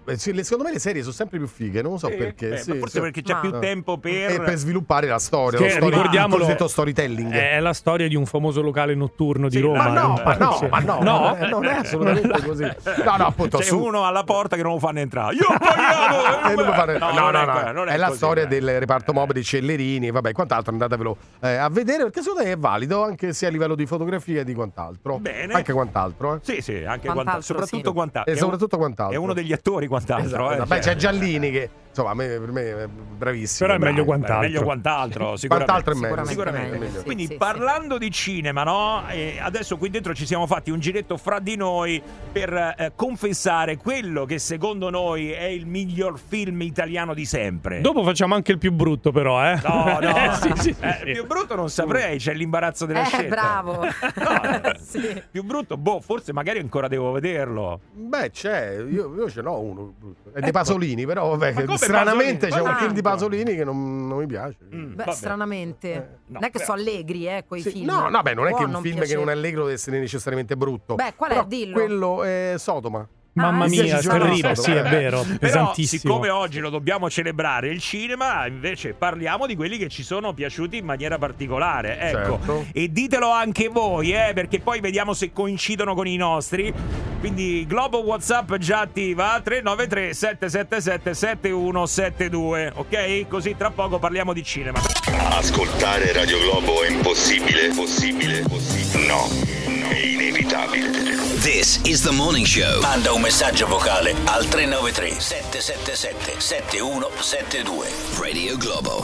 secondo me le serie sono sempre più fighe, non lo so Sì? perché. Eh, sì, ma forse sì. perché c'è Ma- più tempo per... E per sviluppare la storia, Che lo story- ricordiamolo, il cosiddetto storytelling. È la storia di un famoso locale notturno di Sì, Roma. Ma no, eh. ma no, Sì. ma no, No? eh, non è assolutamente così. No, no, appunto. C'è su- uno alla porta che non lo fanno entrare. Io ho pagato! Eh, non lo fare- No, no, non no, è no, que- non è, la così, storia dai. del reparto mobili Cellerini, vabbè, quant'altro andatevelo eh, a vedere perché secondo me è valido anche sia a livello di fotografia e di quant'altro. Bene. Anche quant'altro, eh. Sì, sì, anche Quant'altro, quanta- soprattutto sì. quant'altro. E soprattutto quant'altro. È uno degli attori quant'altro. Esatto, eh, vabbè, cioè. c'è Giallini che insomma a me, per me è bravissimo. Però è meglio bravo. quant'altro. Meglio quant'altro, sicuramente. Quant'altro è meglio. Sicuramente. Sicuramente meglio. Quindi Sì, sì, parlando di cinema, no? E adesso qui dentro ci siamo fatti un giretto fra di noi per eh, confessare quello che secondo noi è il miglior film italiano di sempre. Dopo facciamo anche il più brutto, però, eh. No, no, Eh, sì, sì, eh, sì. più brutto non saprei, c'è l'imbarazzo della Eh, scelta. bravo. No, Sì. più brutto, boh, forse magari ancora devo vederlo. Beh, c'è, io, io ce n'ho uno. È dei Ecco. Pasolini, però vabbè, Ma che come stranamente Pasolini? c'è un Ma film di tanto. Pasolini che non, non mi piace. Mm, Beh, vabbè. stranamente. Eh, non è che beh. sono allegri, eh, quei Sì, film. no, no, beh, non è Può che un film piacere. che non è allegro deve essere necessariamente brutto. Beh, qual è? Però Dillo. quello è Sodoma. Mamma Ah, mia, sì, sì, terribile, sì, sì, è sì. vero, Però pesantissimo. siccome oggi lo dobbiamo celebrare il cinema, invece parliamo di quelli che ci sono piaciuti in maniera particolare, ecco. Certo. E ditelo anche voi, eh, perché poi vediamo se coincidono con i nostri. Quindi Globo WhatsApp già attiva tre nove tre sette sette sette sette uno sette due, ok? Così tra poco parliamo di cinema. Ascoltare Radio Globo è impossibile? Possibile? Possibile? No, è inevitabile. This is the morning show. Manda un messaggio vocale al tre nove tre sette sette sette sette uno sette due. Radio Globo.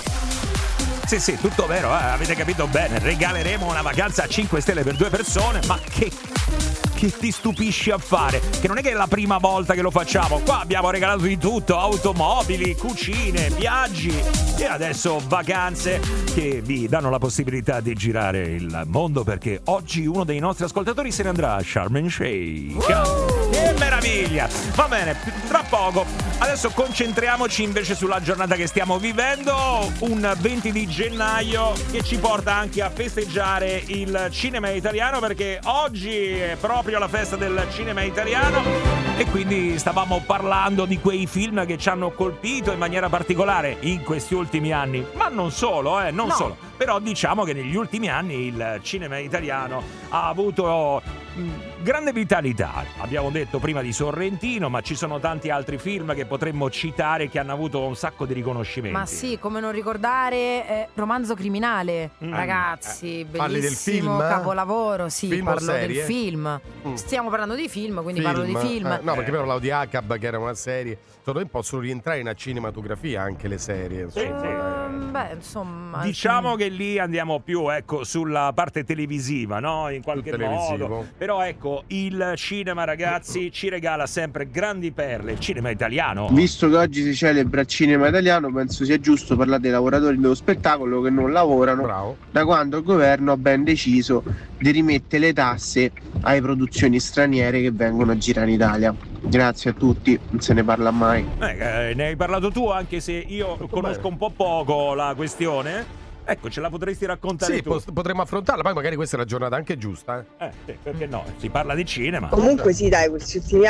Sì, sì, tutto vero, eh, avete capito bene. Regaleremo una vacanza a cinque stelle per due persone, ma che... che ti stupisci a fare? Che non è che è la prima volta che lo facciamo. Qua abbiamo regalato di tutto: automobili, cucine, viaggi e adesso vacanze che vi danno la possibilità di girare il mondo, perché oggi uno dei nostri ascoltatori se ne andrà a Sharm el Sheikh. Che meraviglia! Va bene, tra poco. Adesso concentriamoci invece sulla giornata che stiamo vivendo, un venti di gennaio che ci porta anche a festeggiare il cinema italiano, perché oggi è proprio la festa del cinema italiano e quindi stavamo parlando di quei film che ci hanno colpito in maniera particolare in questi ultimi anni, ma non solo, eh, non No. solo. Però diciamo che negli ultimi anni il cinema italiano ha avuto mh, grande vitalità. Abbiamo detto prima di Sorrentino, ma ci sono tanti altri film che potremmo citare che hanno avuto un sacco di riconoscimenti. Ma sì, come non ricordare eh, Romanzo Criminale, Mm. ragazzi, Eh, parli del bellissimo film? capolavoro, sì, Film o parlo serie? del film. Mm. Stiamo parlando di film, quindi parlo di film. Eh, no, perché Eh. però parlavo di Acab, che era una serie. Secondo me possono rientrare in cinematografia anche le serie. Insomma. Sì, sì. Ehm, beh, insomma, Diciamo che lì andiamo più, ecco, sulla parte televisiva, no? In qualche Più televisivo. modo. Però ecco, il cinema, ragazzi, ci regala sempre grandi perle. Il cinema italiano. Visto che oggi si celebra il cinema italiano, penso sia giusto parlare dei lavoratori dello spettacolo che non lavorano Bravo. da quando il governo ha ben deciso di rimettere le tasse alle produzioni straniere che vengono a girare in Italia. Grazie a tutti, non se ne parla mai. Eh, eh, ne hai parlato tu, anche se io conosco bene. un po' poco la questione. Ecco, ce la potresti raccontare Sì, tu? pos- potremmo affrontarla. Poi magari questa è la giornata anche giusta. Eh. Eh, sì, perché no? Si parla di cinema. Comunque sì, dai, questi ultimi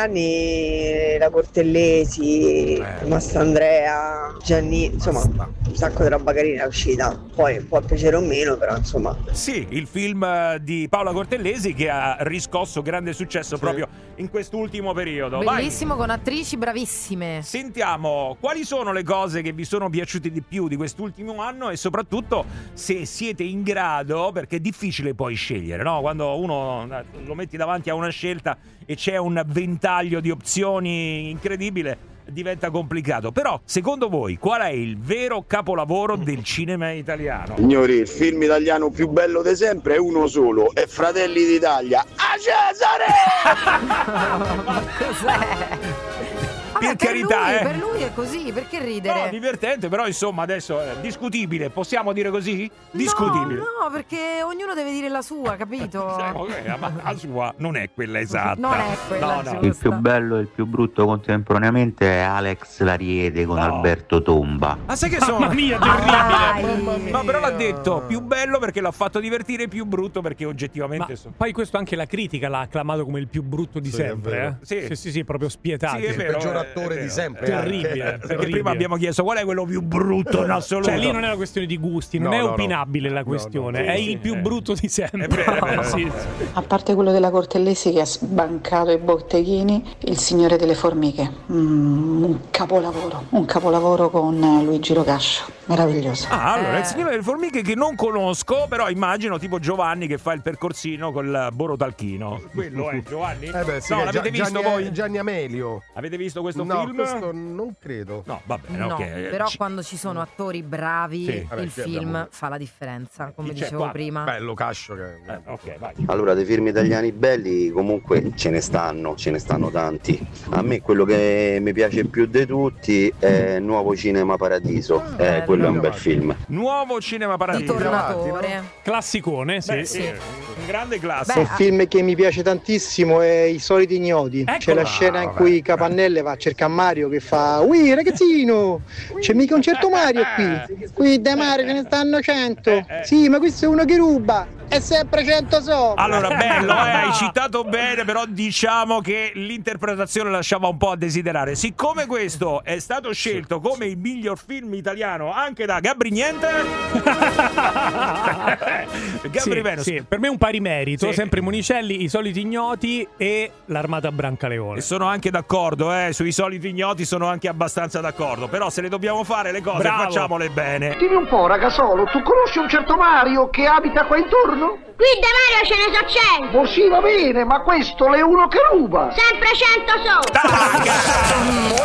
anni la Cortellesi, Eh. Mastandrea, Gianni, insomma, un sacco di roba carina è uscita. Poi può piacere o meno, però insomma. Sì, il film eh, di Paola Cortellesi che ha riscosso grande successo proprio in quest'ultimo periodo. Vai. bellissimo, con attrici bravissime. Sentiamo quali sono le cose che vi sono piaciute di più di quest'ultimo anno e soprattutto se siete in grado, perché è difficile poi scegliere, no? Quando uno eh, lo metti davanti a una scelta e c'è un ventaglio di opzioni incredibile, diventa complicato. Però, secondo voi, qual è il vero capolavoro del cinema italiano? Signori, il film italiano più bello di sempre è uno solo, è Fratelli d'Italia. A Cesare! Cos'è? Per per carità, lui, eh. per lui è così, perché ridere? No, divertente, però insomma adesso è discutibile, possiamo dire così? Discutibile. No, no, perché ognuno deve dire la sua, capito? Cioè, ok, ma la sua non è quella esatta. Non è quella No, no. Il più bello e il più brutto contemporaneamente è Alex Lariede con No. Alberto Tomba. Ma sai che sono? Mamma mia, Dai. terribile. Ma però l'ha detto più bello perché l'ha fatto divertire, più brutto perché Ma oggettivamente so- poi questo anche la critica l'ha acclamato come il più brutto di Sì, è sempre. vero. Eh? Sì. sì, sì, sì, proprio spietato. Sì, è vero. Peggior eh, l'attore di sempre. Terribile, anche. Perché prima abbiamo chiesto qual è quello più brutto in assoluto. Cioè lì non è una questione di gusti, non No, è no, no. opinabile la questione, No, no, è sì, il più eh. brutto di sempre. È vero, è vero. Sì, sì. A parte quello della Cortellesi che ha sbancato i botteghini, il Signore delle Formiche, mm, un capolavoro, un capolavoro con Luigi Locascio, meraviglioso. Ah, allora, Eh. il Signore delle Formiche che non conosco, però immagino tipo Giovanni che fa il percorsino col borotalchino. Quello è Giovanni? Eh beh, sì, no, che l'avete Gia- visto Gianni, voi? Gianni Amelio. Avete visto questo No, film? questo non credo. No, va bene, No, ok. però Ci- quando ci sono attori bravi, Sì. Vabbè, il qui film abbiamo- fa la differenza, come Chi c'è dicevo qua? prima. Bello Cascio che Eh, ok, vai. Allora, dei film italiani belli comunque ce ne stanno, ce ne stanno tanti. A me quello che mi piace più di tutti è Nuovo Cinema Paradiso, eh, quello è un bel film. Nuovo Cinema Di Paradiso. Tornatore. Classicone, sì. Beh, sì, un grande classico. Beh, Un film che mi piace tantissimo è I soliti ignoti. C'è Eccola. la scena in Ah, cui vabbè. Capannelle va a cercare Mario che fa: Ui ragazzino, c'è mica un certo Mario qui. Qui da Mario ce ne stanno cento. Sì, ma questo è uno che ruba. È sempre cento so. Allora, bello, eh, hai citato bene, però diciamo che l'interpretazione lasciava un po' a desiderare. Siccome questo è stato scelto come il miglior film italiano anche da Gabri Niente, Gabri Sì, Venus. sì, per me un pari merito, Sì. sempre Monicelli, I soliti ignoti e l'Armata Brancaleone. E sono anche d'accordo, eh, sui soliti ignoti sono anche abbastanza d'accordo. Però se le dobbiamo fare le cose, Bravo. facciamole bene. Dimmi un po', ragazzolo, tu conosci un certo Mario che abita qua intorno? Qui da Mario ce ne so cento. Oh sì, va bene, ma questo è uno che ruba. Sempre cento so.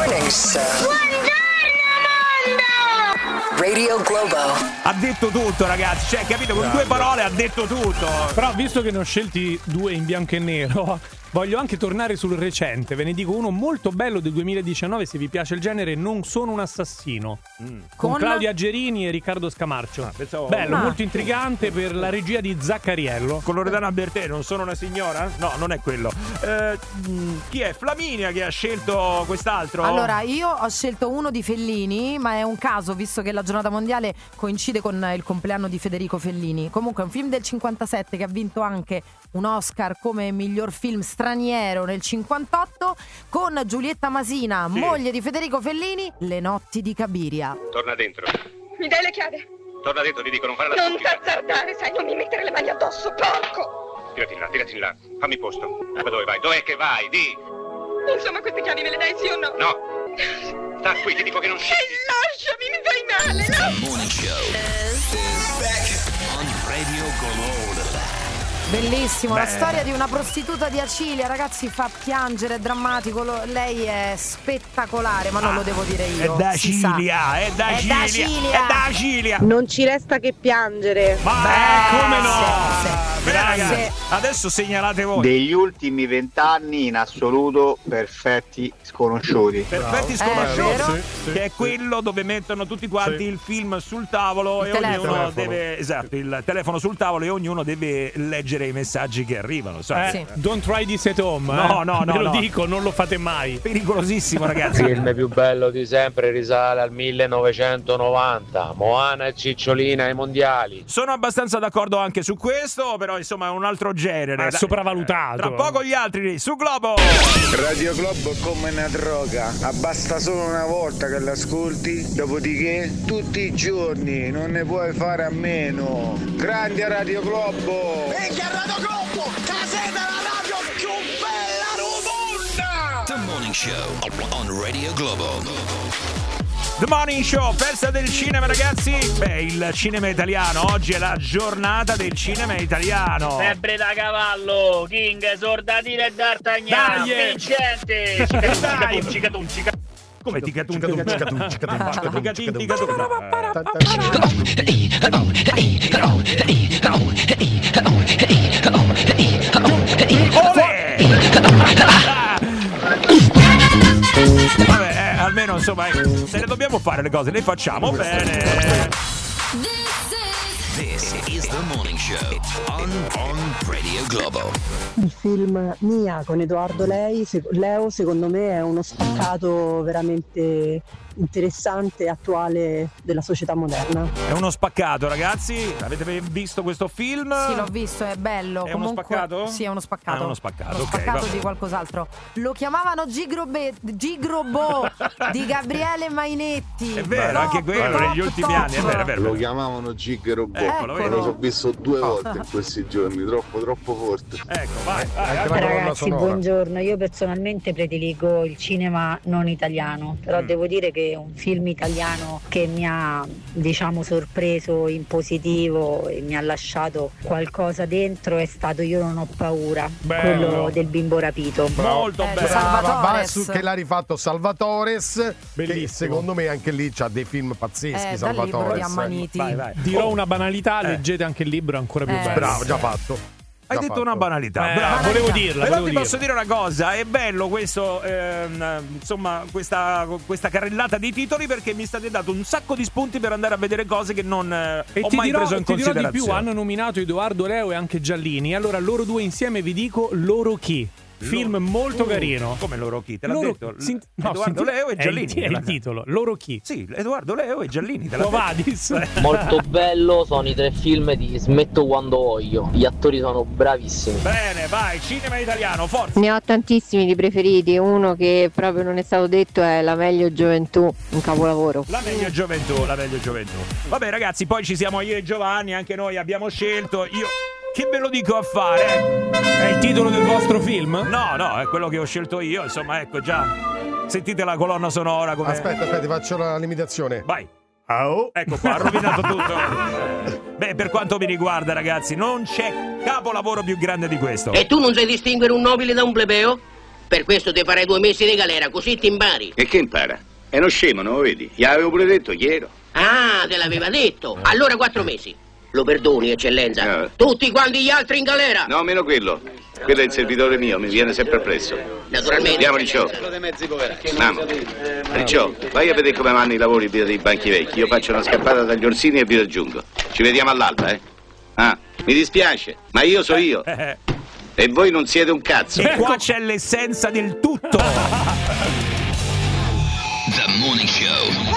Radio Globo. Ha detto tutto, ragazzi. Cioè, capito? Con due parole ha detto tutto. Però visto che ne ho scelti due in bianco e nero, voglio anche tornare sul recente. Ve ne dico uno molto bello del duemiladiciannove, se vi piace il genere, Non sono un assassino. Con, Con? Claudia Gerini e Riccardo Scamarcio. Ah, pensavo- Bello, Ah. molto intrigante per la regia di Zaccariello. Con Loredana Bertè, non sono una signora? No, non è quello. Eh, mh, chi è? Flaminia che ha scelto quest'altro? Allora, io ho scelto uno di Fellini, ma è un caso visto che la giornata mondiale coincide con il compleanno di Federico Fellini. Comunque è un film del cinquantasette che ha vinto anche un Oscar come miglior film straniero nel cinquantotto, con Giulietta Masina, Sì. moglie di Federico Fellini, Le notti di Cabiria. Torna dentro. Mi dai le chiavi? Torna dentro, ti dico, non fare la Non stupida. t'azzardare, sai, non mi mettere le mani addosso, porco! Tirati in là, tirati in là. Fammi posto. Ma dove vai? Dov'è che vai? Di. Insomma, queste chiavi me le dai, sì o no? No. Sta qui, ti dico che non E scendi. lasciami, mi fai male, no? The Morning Show is back on Radio Globo. Bellissimo, la Beh. storia di una prostituta di Acilia, ragazzi, fa piangere, è drammatico, lo- lei è spettacolare, ma non lo devo dire io. È da si sa. Cilia, è da È Cilia, da Cilia. è da Cilia. Non ci resta che piangere. Ma Beh, come no? sì, sì. Beh, ragazzi, Sì. adesso segnalate voi. Degli ultimi vent'anni in assoluto perfetti sconosciuti. Perfetti Eh, sconosciuti, vero? Sì, sì, che è sì. quello dove mettono tutti quanti Sì. il film sul tavolo Il e telefono. ognuno Telefono. deve, esatto, il telefono sul tavolo e ognuno deve leggere i messaggi che arrivano. sai? Eh, Sì. Don't try this at home. No, eh. no, no, Ve lo no. dico, non lo fate mai. Pericolosissimo, ragazzi. Il film più bello di sempre risale al millenovecentonovanta, Moana e Cicciolina ai mondiali. Sono abbastanza d'accordo anche su questo, però insomma è un altro genere. È sopravvalutato. Tra poco gli altri su Globo. Radio Globo è come una droga, basta solo una volta che l'ascolti, dopodiché tutti i giorni non ne puoi fare a meno. Grande Radio Globo! Minchia Radio Globo, casetta la radio più bella del mondo! The Morning Show on Radio Globo. The Morning Show, festa del cinema, ragazzi. Beh, il cinema italiano. Oggi è la giornata del cinema italiano. Febbre da cavallo, King, Sordatino e D'Artagnan, Dai! vincente! Dai! Cicatum, cicatum, cicatum. Come ticatun, Cicatum, cicatum, cicatum, cicatum, Ticatin, cicatum. Olè! Vabbè, eh, almeno insomma, eh, se le dobbiamo fare le cose, le facciamo bene. This is The Morning Show on, on Radio Globo. Il film Mia con Edoardo Lei, se- Leo secondo me è uno spaccato veramente interessante e attuale della società moderna. È uno spaccato, ragazzi. Avete visto questo film? Sì, l'ho visto, è bello. È Comunque, uno spaccato? Sì, è uno spaccato. Ah, è uno spaccato, Uno ok, spaccato vabbè. di qualcos'altro. Lo chiamavano Gigrobe, Gigrobo di Gabriele Mainetti. È vero, anche quello top, negli ultimi top. anni, è vero, è vero. Lo chiamavano Gig Robot. Eccolo, Me vedi? lo so visto due volte in questi giorni, troppo troppo forte. Ecco, vai, vai. Ragazzi, buongiorno. Io personalmente prediligo il cinema non italiano, però Mm. devo dire che un film italiano che mi ha, diciamo, sorpreso in positivo e mi ha lasciato qualcosa dentro è stato Io non ho paura, Bello. quello del bimbo rapito. Molto Eh, bello. Brava, va Salvatores. su che l'ha rifatto Salvatores, che Bellissimo. secondo me anche lì c'ha dei film pazzeschi. Eh, dal libro di Salvatores. Ammaniti. Vai, vai. Dirò Oh, una banalità, leggete anche il libro, è ancora più Eh. bello. Bravo, già fatto. Hai Già detto fatto. una banalità, Eh, bravo. volevo dirla, Però volevo ti dirla. posso dire una cosa, è bello questo, ehm, insomma, questa, questa carrellata di titoli, perché mi state dando un sacco di spunti per andare a vedere cose che non eh, E ho ti mai dirò, preso in ti dirò di considerazione. più, hanno nominato Edoardo Leo e anche Giallini. Allora loro due insieme vi dico Loro chi? Film molto Uh, carino. Come loro chi? Te l'ha Loro- detto? sin- no, Edoardo senti- Leo e è il- Giallini. È il titolo. Loro chi? Sì, Edoardo Leo e Giallini. te l'ha Quo detto. vadis? Molto bello sono i tre film di Smetto quando voglio. Gli attori sono bravissimi. Bene, vai, cinema italiano, forza. Ne ho tantissimi di preferiti, uno che proprio non è stato detto è La meglio gioventù, un capolavoro. La meglio gioventù, la meglio gioventù. Vabbè ragazzi, poi ci siamo io e Giovanni, anche noi abbiamo scelto. Io che ve lo dico a fare? È il titolo del vostro film? No, no, è quello che ho scelto io, insomma, ecco già. Sentite la colonna sonora come... Aspetta, aspetta, ti faccio la limitazione. Vai. Oh. Ecco qua, ha rovinato tutto. Beh, per quanto mi riguarda, ragazzi, non c'è capolavoro più grande di questo. E tu non sai distinguere un nobile da un plebeo? Per questo ti farei due mesi di galera, così ti impari. E che impara? È uno scemo, non lo vedi? Gli avevo pure detto chi ero. Ah, te l'aveva detto. Allora quattro mesi. Lo perdoni, eccellenza? Tutti quanti gli altri in galera. No, meno quello. Quello è il servitore mio, mi viene sempre appresso. Naturalmente. Andiamo, Ricciò. Andiamo. Ricciò, vai a vedere come vanno i lavori via dei banchi vecchi. Io faccio una scappata dagli orsini e vi raggiungo. Ci vediamo all'alba, eh? Ah, mi dispiace, ma io so io. E voi non siete un cazzo. E qua c'è l'essenza del tutto. The Morning Show.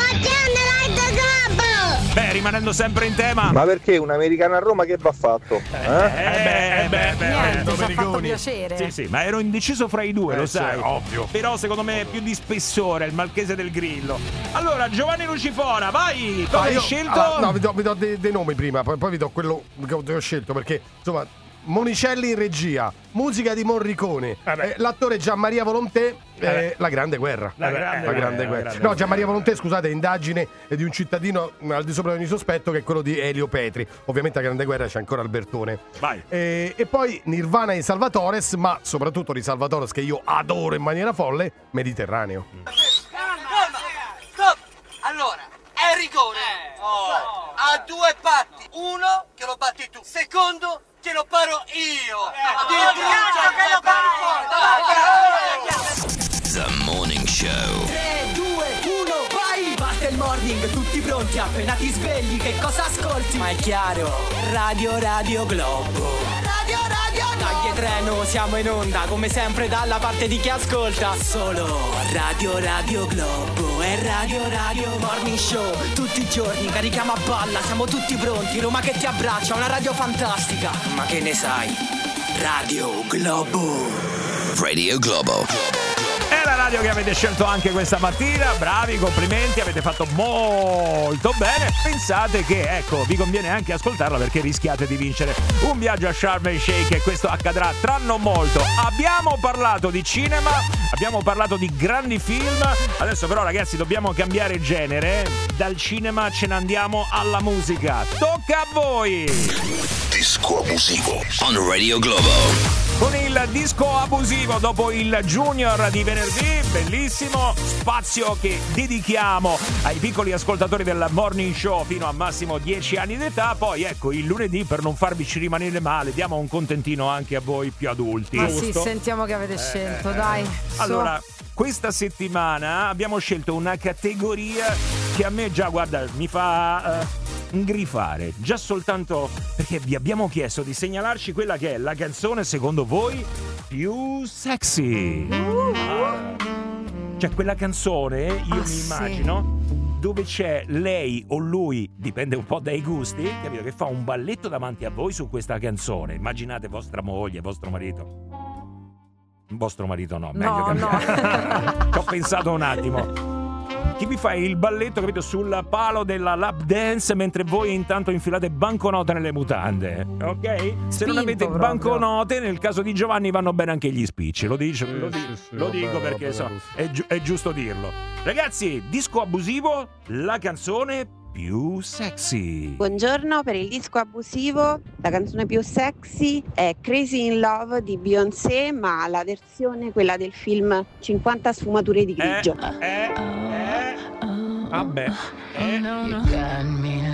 Beh, rimanendo sempre in tema. Ma perché un americano a Roma che va fatto? Eh? Eh beh, beh, beh, Niente, beh, ci ha fatto piacere. Sì, sì, ma ero indeciso fra i due, Eh, lo sì, sai. ovvio. Però secondo me è più di spessore, il Marchese del Grillo. Allora, Giovanni Lucifora, vai! Cosa Ah, hai io- scelto? allora, no, vi do, vi do dei, dei nomi prima, poi, poi vi do quello che ho, che ho scelto, perché insomma, Monicelli in regia, musica di Morricone, eh, l'attore Gianmaria Volonté, eh, La Grande Guerra. La Eh, Grande La Guerra, Grande la Guerra. Grande No, Guerra. Gianmaria Volonté, scusate, indagine di un cittadino al di sopra di ogni sospetto, che è quello di Elio Petri. Ovviamente La Grande Guerra c'è ancora Albertone. Vai. Eh, e poi Nirvana di Salvatores, ma soprattutto di Salvatores che io adoro in maniera folle, Mediterraneo. Stop! Allora, è rigore. Oh. A due patti. Uno che lo batti tu. Secondo che lo paro io. Di brutto che lo pari fuori. The Morning Show. tre, due, uno, vai! Basta il morning, tutti pronti, appena ti svegli, che cosa ascolti? Ma è chiaro, Radio Radio Globo. Radio Radio Globo. Dai treno, siamo in onda, come sempre dalla parte di chi ascolta. Solo Radio Radio Globo e Radio Radio Morning Show. Tutti i giorni carichiamo a balla, siamo tutti pronti. Roma che ti abbraccia, una radio fantastica. Ma che ne sai? Radio Globo. Radio Globo. È la radio che avete scelto anche questa mattina. Bravi, complimenti, avete fatto molto bene. Pensate che, ecco, vi conviene anche ascoltarla, perché rischiate di vincere un viaggio a Sharm el Sheikh, e questo accadrà tra non molto. Abbiamo parlato di cinema, abbiamo parlato di grandi film. Adesso però, ragazzi, dobbiamo cambiare genere. Dal cinema ce ne andiamo alla musica. Tocca a voi. Disco abusivo on Radio Globo. Con il disco abusivo, dopo il Junior di venerdì, bellissimo spazio che dedichiamo ai piccoli ascoltatori del Morning Show fino a massimo dieci anni d'età. Poi ecco, il lunedì, per non farvi rimanere male, diamo un contentino anche a voi più adulti. Ma sì, sentiamo che avete scelto, dai. su. Allora, questa settimana abbiamo scelto una categoria che a me già, guarda, mi fa uh, ingrifare. Già soltanto perché vi abbiamo chiesto di segnalarci quella che è la canzone, secondo voi, più sexy. Ah. Cioè quella canzone, io Ah, mi sì. immagino, dove c'è lei o lui, dipende un po' dai gusti, capito? Che fa un balletto davanti a voi su questa canzone. Immaginate vostra moglie, vostro marito. Vostro marito no, meglio No, cambiare. Ci ho pensato un attimo. Chi vi fa il balletto, capito, sul palo della lap dance mentre voi intanto infilate banconote nelle mutande, ok? Se non Spinto avete proprio. banconote, nel caso di Giovanni vanno bene anche gli spicci, lo, dice, Sì, lo, di- sì, sì, lo vabbè, dico vabbè, perché so, vabbè. è, giu- è giusto dirlo. Ragazzi, disco abusivo, la canzone più sexy. Buongiorno, per il disco abusivo la canzone più sexy è Crazy in Love di Beyoncé, ma la versione, quella del film cinquanta sfumature di grigio. Vabbè. You got me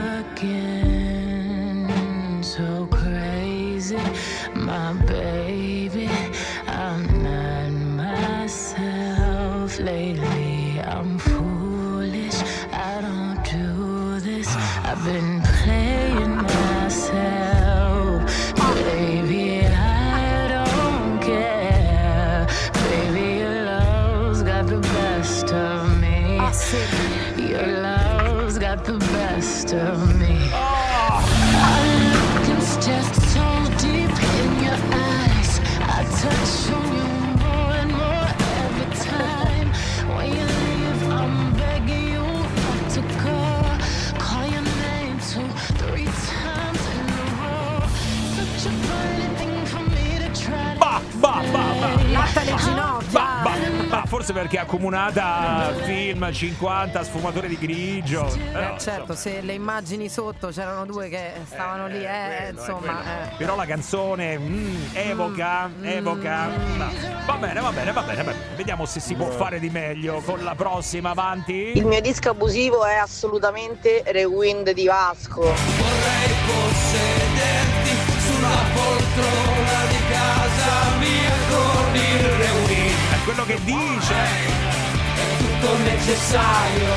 looking so crazy, my baby. I'm not myself lately. I'm foolish. I don't do this. I've been playing myself, baby. I don't care, baby. Your love's got the best of me. Your love's got the best of me. I look and just so deep in your eyes. I touch on you more and more every time. When you leave, I'm begging you not to go. Call your name two, three times in a row. Such a funny thing for me to try to Bah, bah, bah, bah. Latte alle ginocchia. Bah, bah, bah, forse perché è accomunata film cinquanta sfumature di grigio. Però, Eh, certo, se le immagini sotto c'erano due che stavano lì, eh, quello, è insomma. quello. eh. Però la canzone mm, evoca, evoca. Va. Va bene, va bene, va bene, va bene. Vediamo se si può fare di meglio con la prossima, avanti. Il mio disco abusivo è assolutamente Rewind di Vasco. Vorrei possederti sulla poltrona di casa mia con il rewind. È quello che dice. È tutto necessario.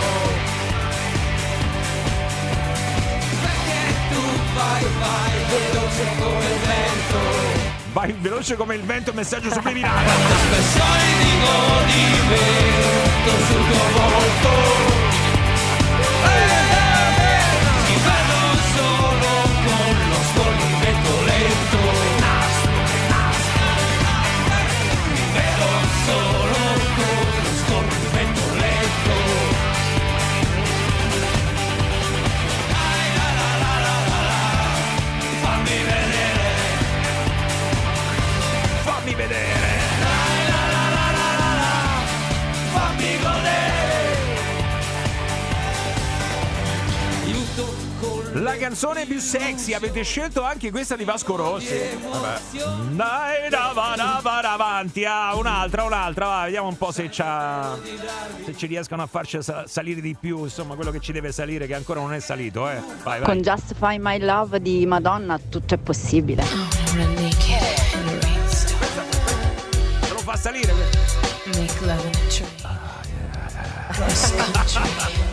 Perché tu vai, vai veloce come il vento. Vai veloce come il vento, messaggio subliminale. Espressioni di godimento sul tuo volto. Ti vedo solo con lo scorrimento lento. Ti vedo solo con lo scorrimento lento. Dai, la, la, la, la, la, la. Fammi vedere. Fammi vedere. Dai, la, la, la, la, la, la. Fammi godere. Aiuto con La canzone più sexy, avete scelto anche questa di Vasco Rossi. Vabbè. Dai, da, va, da, va, da, avanti. Ah, un'altra, un'altra. Va, vediamo un po' se c'ha, se ci riescono a farci sa- salire di più. Insomma, quello che ci deve salire, che ancora non è salito. Eh. Vai, vai. Con Justify My Love di Madonna tutto è possibile. Se lo fa salire. questo. Make love in a tree. Cross country.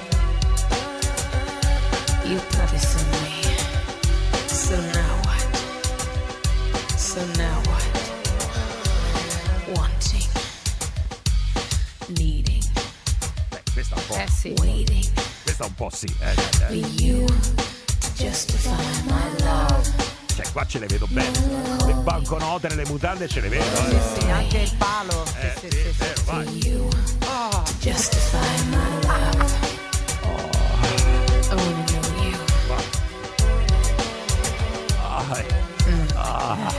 You put this on me. So now what? So now what? Wanting. Needing. Beh, questa un po'. Eh sì. Waiting. Questa un po' sì. Eh, eh, For eh. you to justify my love. Cioè, qua ce le vedo bene. Le banconote nelle mutande ce le vedo. Sì, Eh. sì, anche il palo. Sì, Eh, sì, sì, sì, è sì. vero, vai. You Oh. to justify my love. I wanna know you. Ah, ah.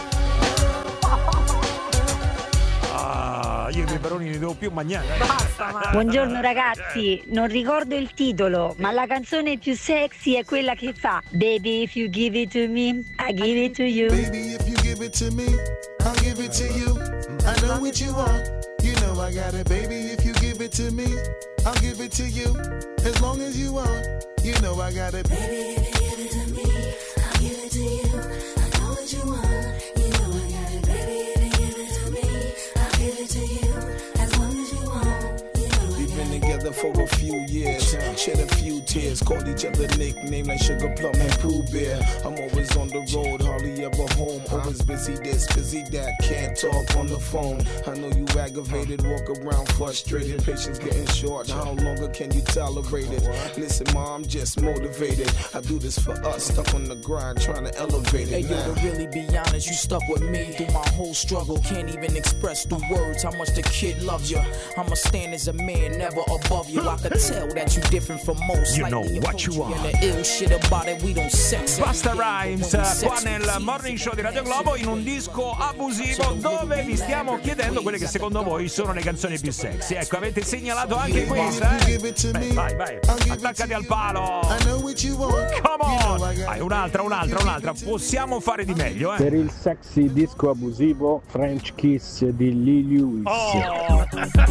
Ah, io i peperoni li devo più mangiare. Basta, ma... Buongiorno ragazzi, non ricordo il titolo, ma la canzone più sexy è quella che fa Baby if you give it to me, I give it to you. Baby, if you give it to me, I'll give it to you. I know what you want, you know I got it. Baby, if you give it to me, I'll give it to you. As long as you want, you know I got it. Baby, if you give it to me, I'll give it to you. I know what you want, you know I got it. Baby, if you give it to me, I'll give it to you. As long as you want, you know I got it. We've been together for a few years, shed a few tears, called each other nicknames like Sugar Plum and Pooh Bear. I'm always on the road, hardly ever home, always busy this, busy that, can't talk on the phone. I know you aggravated, walk around frustrated, patience getting short. How longer can you tolerate it? Listen, ma, I'm just motivated. I do this for us, stuck on the grind, trying to elevate it. Hey, yo, to really be honest, you stuck with me through my whole struggle. Can't even express through words how much the kid loves you. I'ma stand as a man, never above you. I could tell that you different from most. You know what you are. And the ill shit about it, we don't sex. Busta Rhymes qua nel Morning Show di Radio Globo in un disco abusivo dove vi stiamo chiedendo quelle che secondo voi sono le canzoni più sexy. Ecco, avete segnalato anche questa, eh? Beh, vai, vai, attaccati al palo. Come on! Vai, un'altra, un'altra, un'altra. Possiamo fare di meglio, eh? Per il sexy disco abusivo French Kiss di Lee Lewis. Oh!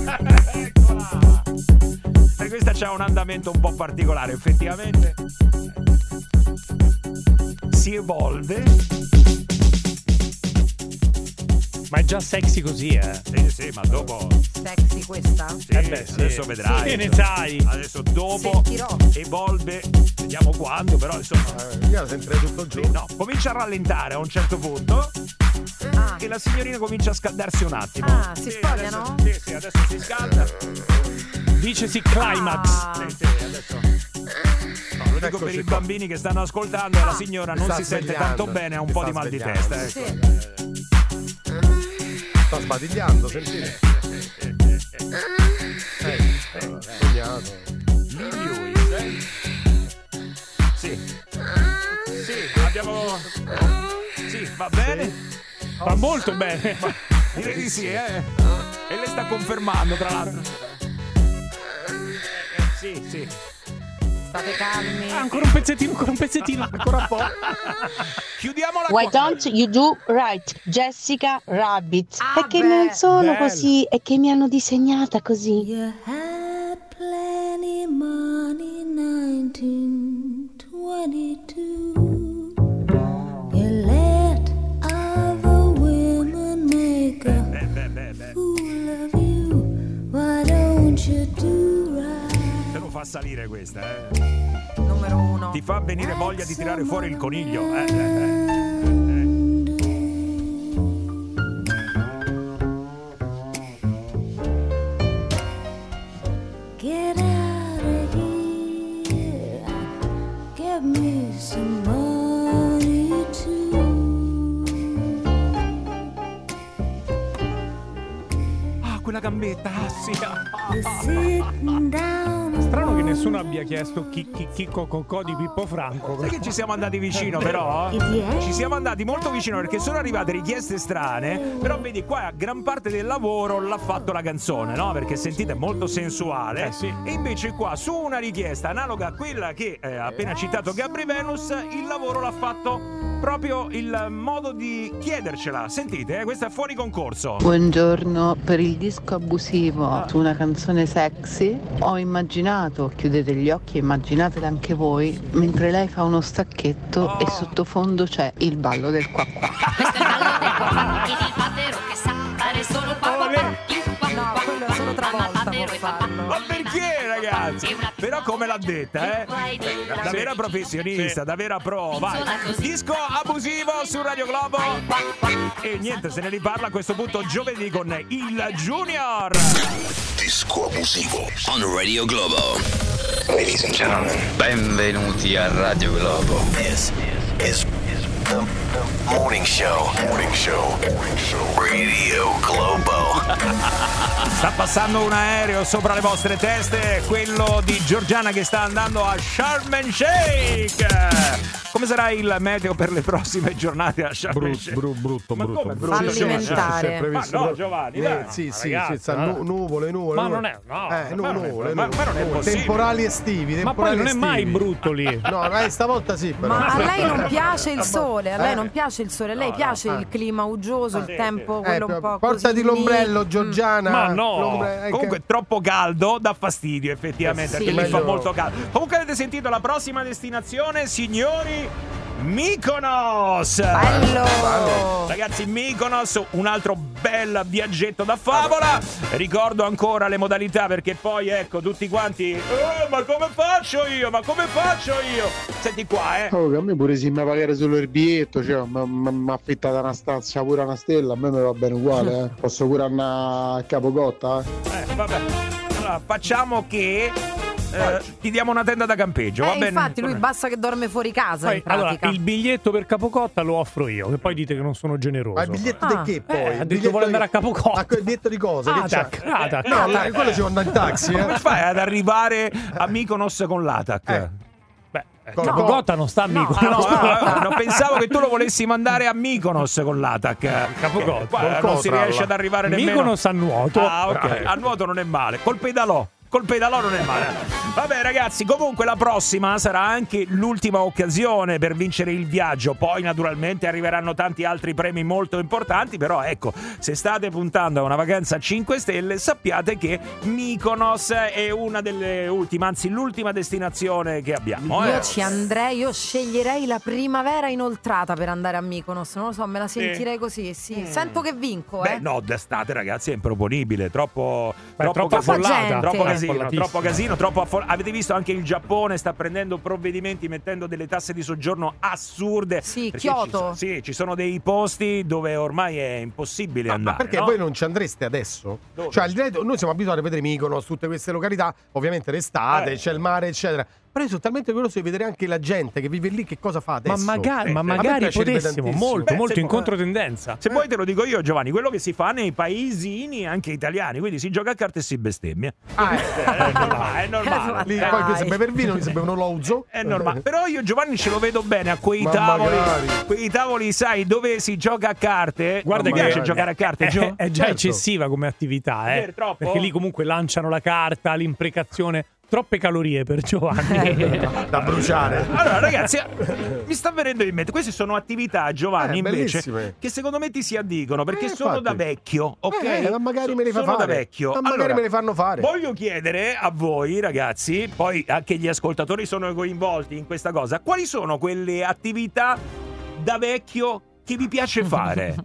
E questa c'ha un andamento un po' particolare, effettivamente. Si evolve. Ma è già sexy così, eh? Sì, sì, ma dopo. Sexy questa? Sì, eh beh, sì. Adesso vedrai. Che ne sai? Adesso dopo Sentirò. evolve. Vediamo quando, però insomma. Eh, io sempre tutto il giorno. Sì, no, comincia a rallentare a un certo punto. Ah. Che la signorina comincia a scaldarsi un attimo. Ah, si Sì, spogliano? adesso- Sì, sì, adesso si scalda. Dicesi climax. Ah. Sì, sì, adesso. No, lo dico Eccoci per i qua. bambini che stanno ascoltando e la signora non sta si sente svegliando. tanto bene, ha un Si po' sta di mal di svegliando. testa. Sì. Ecco. Sta sbadigliando, sentite. Eh, sognato. Lee Lewis, eh? Sì. Sì, abbiamo. Sì, va bene. Va molto bene. Direi di sì, eh. E lei sta confermando, tra l'altro. Sì, sì. State calmi. Ah, ancora un pezzettino, ancora un pezzettino, ancora un po'. Chiudiamo la Why don't you do right, Jessica Rabbit? Ah, è che beh. non sono Bello. così, è che mi hanno disegnata così. You had plenty money nineteen twenty-two. You let other women make a Beh, beh, beh, beh. fool of you. Why don't you do right? Te lo fa salire questa, eh. Numero uno. Ti fa venire voglia di tirare fuori il coniglio. Eh, eh, eh. Get out of here. Give me some money too. Ah, quella gambetta, ah, sì. You're sitting down. Strano che nessuno abbia chiesto chi, chi, chi Cococò di Pippo Franco. Sai che ci siamo andati vicino, però? Ci siamo andati molto vicino perché sono arrivate richieste strane. Però vedi, qua gran parte del lavoro l'ha fatto la canzone, no? Perché sentite, è molto sensuale. Eh, sì. E invece qua, su una richiesta analoga a quella che eh, ha appena citato Gabri Venus, il lavoro l'ha fatto proprio il modo di chiedercela. Sentite, eh, questo è fuori concorso. Buongiorno, per il disco abusivo su una canzone sexy ho immaginato, chiudete gli occhi e immaginatela anche voi, mentre lei fa uno stacchetto Oh. e sottofondo c'è il ballo del qua qua. Questo è il ballo del qua qua, il patero che sa fare solo qua qua qua. No, quello è solo Travolta può farlo. Ma perché, ragazzi? Però come l'ha detta, eh? Da vera professionista, da vera pro. Vai. Disco abusivo su Radio Globo. E niente, se ne riparla a questo punto giovedì con il Junior. Disco abusivo on Radio Globo. Ladies and gentlemen, benvenuti a Radio Globo. This is the morning show. Morning show. Radio Globo. Sta passando un aereo sopra le vostre teste, quello di Giorgiana che sta andando a Sharm el Sheikh. Come sarà il meteo per le prossime giornate a Sharm el Sheikh? Brutto, brutto, Ma brutto. come brutto. Fallimentare. Sempre Ma visto, no, però- Giovanni, Eh, dai. sì, sì, ragazzi, sì, sta no. nu- nuvole, nuvole. Ma nuvole. non è- no, eh, nu- ma non è- nuvole, ma- nuvole, ma non è nuvole. possibile. Temporali estivi, Ma poi temporali non è mai estivi. brutto lì. No, eh, stavolta sì, però. Ma a lei non piace il sole, a lei Eh. non piace il sole, a lei No, piace no, il eh. clima uggioso, il sì, tempo, Eh, quello un po' portati così. l'ombrello, Giorgiana. Ma no. L'ombre- eh, Comunque troppo caldo dà fastidio effettivamente, Eh sì. perché mi fa Meglio- molto caldo. Comunque avete sentito la prossima destinazione, signori, Mykonos. Bello. Ragazzi, Mykonos, un altro bel viaggetto da favola. Ricordo ancora le modalità, perché poi ecco tutti quanti oh, ma come faccio io? Ma come faccio io? Senti qua, eh. Oh, che a me pure se mi pagare solo il biglietto, cioè mi ha affittata una stanza pure una stella, a me mi va bene uguale, eh. Posso pure andare a Capocotta, eh. Eh, vabbè. Allora, facciamo che eh, ti diamo una tenda da campeggio, Eh, va bene? infatti lui basta che dorme fuori casa, Poi, in pratica. allora, il biglietto per Capocotta lo offro io, che poi dite che non sono generoso. Ma il biglietto Ah. di che poi? Eh, ha Il detto biglietto vuole di- andare a Capocotta. Ma il biglietto di cosa? Ah, Che c'ha? tac, ah, tac. No, là, quello ci può andare in taxi, Come eh. fai ad arrivare a Mykonos con l'A T A C? Eh. Beh, eh, Con- Capocotta non sta a No, Mykonos. Ah, no, no, no, pensavo che tu lo volessi mandare a Mykonos con l'A T A C. Capocotta. Qua Col non si Cotralla. riesce ad arrivare nemmeno. Mykonos a nuoto. Ah, ok. A nuoto non è male. Col pedalò. Col pedalò non è male. Vabbè ragazzi, comunque la prossima sarà anche l'ultima occasione per vincere il viaggio. Poi naturalmente arriveranno tanti altri premi molto importanti. Però ecco, se state puntando a una vacanza a cinque stelle, sappiate che Mykonos è una delle ultime, anzi l'ultima destinazione che abbiamo. Io eh. ci andrei, io sceglierei la primavera inoltrata per andare a Mykonos. Non lo so, me la Sì. sentirei così, sì. Sento che vinco, Beh, eh. no, d'estate ragazzi è improponibile, troppo Beh, troppo troppo casino, affollata. troppo Eh, casino, affollatissima. troppo casino, troppo affollata. Avete visto anche il Giappone sta prendendo provvedimenti mettendo delle tasse di soggiorno assurde. Sì, Perché Kyoto. Ci, so- sì, ci sono dei posti dove ormai è impossibile Ma andare. perché no? voi non ci andreste adesso? Dove? Cioè, al di là di- noi siamo abituati a vedere Mykonos, tutte queste località, ovviamente l'estate, Eh. c'è il mare, eccetera. Però io sono talmente curioso di vedere anche la gente che vive lì che cosa fa Ma adesso. magari, Eh, ma a me magari piacerebbe potessimo, tantissimo. molto, Beh, molto se- in controtendenza. Se vuoi te lo dico io, Giovanni, quello che si fa nei paesini anche italiani, quindi si gioca a carte e si bestemmia. Ah, eh. È normale, è normale. Lì, Dai. poi qui si beve il vino, lì si bevono l'ouzo. È normale. Però io Giovanni ce lo vedo bene a quei Ma tavoli. magari. Quei tavoli, sai, dove si gioca a carte. Guarda Ti che piace è- giocare a carte, è, Gio? è già Certo. eccessiva come attività, eh. Vero, troppo? Perché lì comunque lanciano la carta, l'imprecazione. Troppe calorie per Giovanni. Da bruciare. Allora, ragazzi, mi sta venendo in mente. Queste sono attività, Giovanni, Eh, invece, bellissime. che secondo me ti si addicono perché Eh, sono infatti. da vecchio, ok? Eh, ma magari me le fa sono fare. da vecchio. Ma magari Allora, me le fanno fare. Voglio chiedere a voi, ragazzi, poi anche gli ascoltatori sono coinvolti in questa cosa, quali sono quelle attività da vecchio che vi piace fare?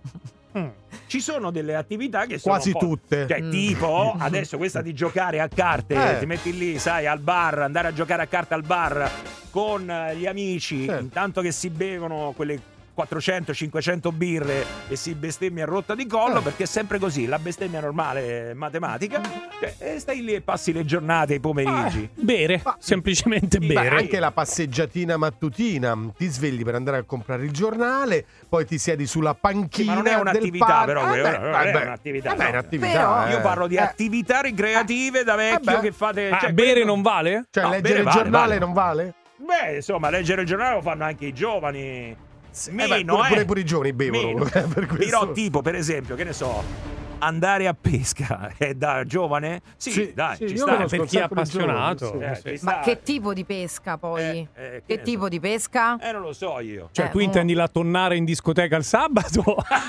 Ci sono delle attività che sono Quasi un po'- tutte. Cioè, Mm. tipo, adesso questa di giocare a carte, Eh. ti metti lì, sai, al bar, andare a giocare a carte al bar con eh, gli amici, Certo. intanto che si bevono quelle quattrocento cinquecento birre e si bestemmia a rotta di collo, Eh. perché è sempre così, la bestemmia normale è matematica, cioè, e stai lì e passi le giornate, i pomeriggi. Bere, Ma- semplicemente Beh, bere. anche la passeggiatina mattutina, ti svegli per andare a comprare il giornale, poi ti siedi sulla panchina Sì, ma non è del un'attività, parco. però, Eh, quella beh, non è vabbè. un'attività, Eh, beh, è no. un'attività, Però- eh. Io parlo di Eh. attività ricreative da vecchio beh. che fate... Ah, cioè, bere quello- non vale? Cioè, No, leggere bene, il vale, giornale vale. non vale? Beh, insomma, leggere il giornale lo fanno anche i giovani. Eh Meno, beh, pure, eh. pure, pure i giovani bevono. Meno. per questo. Però tipo, per esempio, che ne so, andare a pesca è da giovane? Sì, Sì, dai, sì, ci io sta. conosco per un chi è sacco di giovani, appassionato. sì. Eh, Sì. ci sta. Ma che tipo di pesca poi? Eh, eh, che che ne tipo so. di pesca? Eh, non lo so io. Cioè, Eh, tu mo- intendi la tonnare in discoteca il sabato?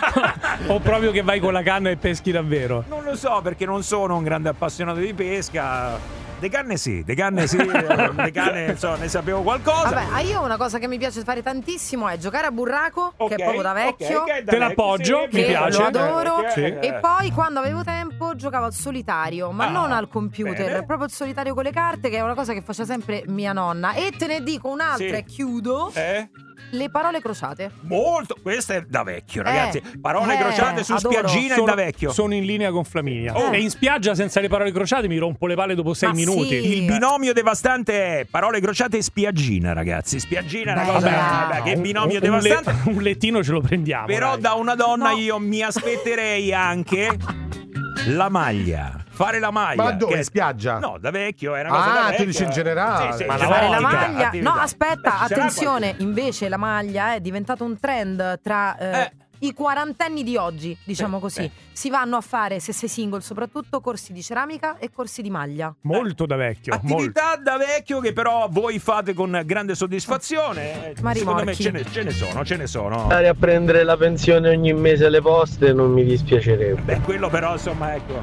O proprio che vai con la canna e peschi davvero? Non lo so, perché non sono un grande appassionato di pesca. De canne sì, de canne sì, de canne insomma, ne sapevo qualcosa. Vabbè, ah, io una cosa che mi piace fare tantissimo è giocare a burraco, Ok, che è proprio da vecchio. ok, che è da Te vecchio, l'appoggio, sì, mi che piace. lo adoro. Sì. E poi quando avevo tempo giocavo al solitario, ma Ah, non al computer, bene. proprio il solitario con le carte, che è una cosa che faceva sempre mia nonna. E te ne dico un'altra Sì. e chiudo: Eh? le parole crociate. Molto, questo è da vecchio, ragazzi. Eh, Parole eh, crociate su adoro. spiaggina è Sono, da vecchio. sono in linea con Flaminia. Oh. E in spiaggia senza le parole crociate mi rompo le palle dopo sei Ma minuti. sì. Il binomio devastante è parole crociate e spiaggina, ragazzi. Spiaggina è una Bella. cosa. Vabbè, che Un- binomio un, un le- devastante. un lettino ce lo prendiamo. Però dai. da una donna No. io mi aspetterei anche la maglia. Fare la maglia. Ma dove? che- In spiaggia? No, da vecchio, è una cosa Ah, da tu vecchio. dici in generale. Sì, sì, Ma in la Fare la generale, maglia. attività. No, aspetta, Beh, ci sarà attenzione. Invece la maglia è diventato un trend tra eh, Eh. i quarantenni di oggi, diciamo Eh, così. eh. Si vanno a fare, se sei single, soprattutto corsi di ceramica e corsi di maglia. Molto da vecchio. molto. Attività da vecchio che però voi fate con grande soddisfazione. Ma Secondo me rimorchi. ce ne, ce ne sono, ce ne sono. Andare a prendere la pensione ogni mese alle poste non mi dispiacerebbe. Beh, quello però insomma ecco.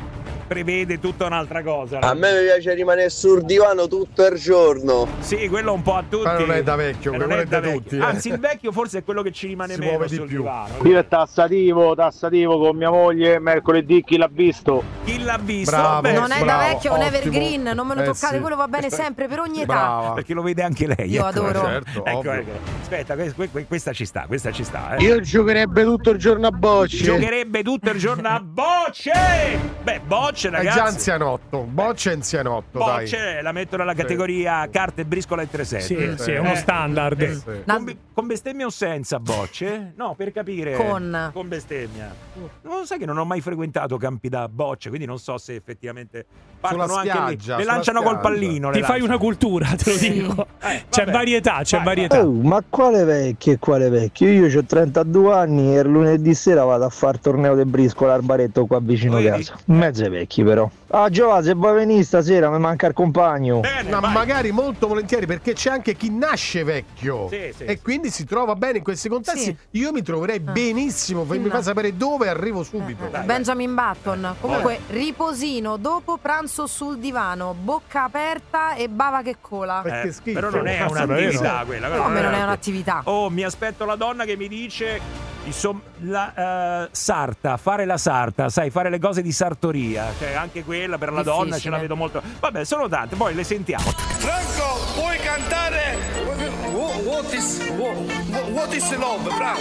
prevede tutta un'altra cosa. A me mi piace rimanere sul divano tutto il giorno. Sì, quello un po' a tutti. Ma non è da vecchio, Eh, quello non è da vecchio. tutti, eh. Anzi, il vecchio forse è quello che ci rimane Si meno muove di sul più. divano. Io è tassativo, tassativo con mia moglie, mercoledì chi l'ha visto? Chi l'ha visto? Bravo. Beh, Non è da bravo, vecchio, è un ottimo. evergreen, non me lo Eh, toccate, sì. quello va bene sempre per ogni età. Brava. perché lo vede anche lei. Io ecco. adoro. Certo, Ecco, ovvio. ecco. Aspetta, que- que- questa ci sta, questa ci sta. Eh. Io giocherebbe tutto il giorno a bocce. Giocherebbe tutto il giorno a bocce! Beh, bocce, È ragazzi. già anzianotto, boccia è anzianotto, dai. Bocce la metto nella categoria carte, briscola e tre sette. Sì, sì, è Eh, uno standard. eh, Sì. Con, be- con bestemmia o senza bocce? No, per capire. Con. Con bestemmia. Non sai che non ho mai frequentato campi da bocce, quindi non so se effettivamente partono Sulla anche spiaggia, lì. Le sulla lanciano col spiaggia. pallino. le Ti fai lanciano. una cultura, te lo Sì. dico. Eh, C'è vabbè. varietà, c'è Vai, varietà. Oh, ma quale vecchio e quale vecchio? Io ho trentadue anni e il lunedì sera vado a fare torneo di briscola al baretto qua vicino Vedi? casa. Mezze vecchi però. Ah Giova, se vuoi venire stasera mi manca il compagno. Bene, Ma vai. magari molto volentieri, perché c'è anche chi nasce vecchio Sì, sì, e sì. quindi si trova bene in questi contesti. Sì. Io mi troverei benissimo, Chi mi na- fa sapere dove arrivo subito. Dai, Benjamin Button. Comunque, riposino dopo pranzo sul divano, bocca aperta e bava che cola. Eh, che schifo. però non è Cazzo, un'attività davvero? quella. quella Come non è un'attività. un'attività? Oh, mi aspetto la donna che mi dice insomma la eh, sarta, fare la sarta, sai, fare le cose di sartoria, cioè anche quella per la donna ce la Difficile. vedo molto. Vabbè, sono tante, poi le sentiamo. Franco, puoi cantare? What, what is what, what is love, Franco?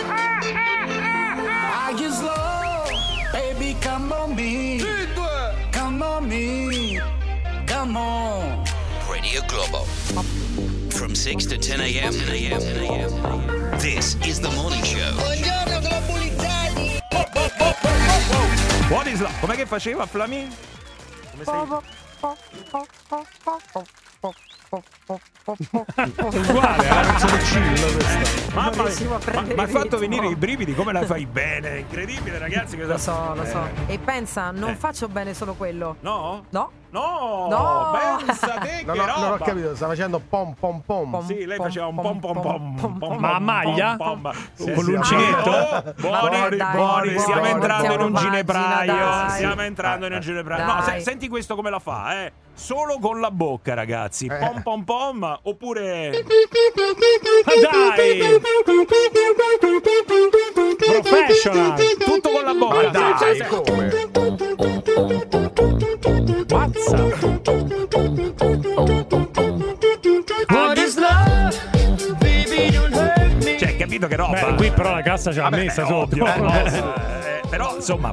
I just love, baby, come on me. Come on me. Come on. Radio Globo. From six to ten a.m. This is the morning show. Buongiorno globalizzati. What is love? Com'è che faceva Flami? Come sei? È uguale, eh? Mamma Non riuscivo a mia, prendere ma mi ha il fatto ritmo. venire i brividi, come la fai bene, incredibile ragazzi. Lo so, lo so. Eh. E pensa, non Eh. faccio bene solo quello. No? No? No! No! Pensa te No, che no, roba! non ho capito, sta facendo pom pom pom. Pom. Sì, lei faceva un pom pom pom pom pom. Ma a maglia? pom, pom. Sì, Con sì. l'uncinetto? Oh, buoni, Buoni, buoni, buoni, stiamo buoni, entrando in un buoni, ginepraio. dai. Stiamo entrando in un ginepraio. No, Dai. se- senti questo come la fa, eh? Solo con la bocca, ragazzi. Eh. Pom pom pom, oppure Ma dai! Professional! tutto con la bocca. Ma dai, Sì, sì, sì. come? Mazza! What is love? Baby, don't hurt me. Cioè, capito che roba? Beh, qui però la cassa ce l'ha Vabbè, messa è sotto. ovvio, eh, eh, però, insomma,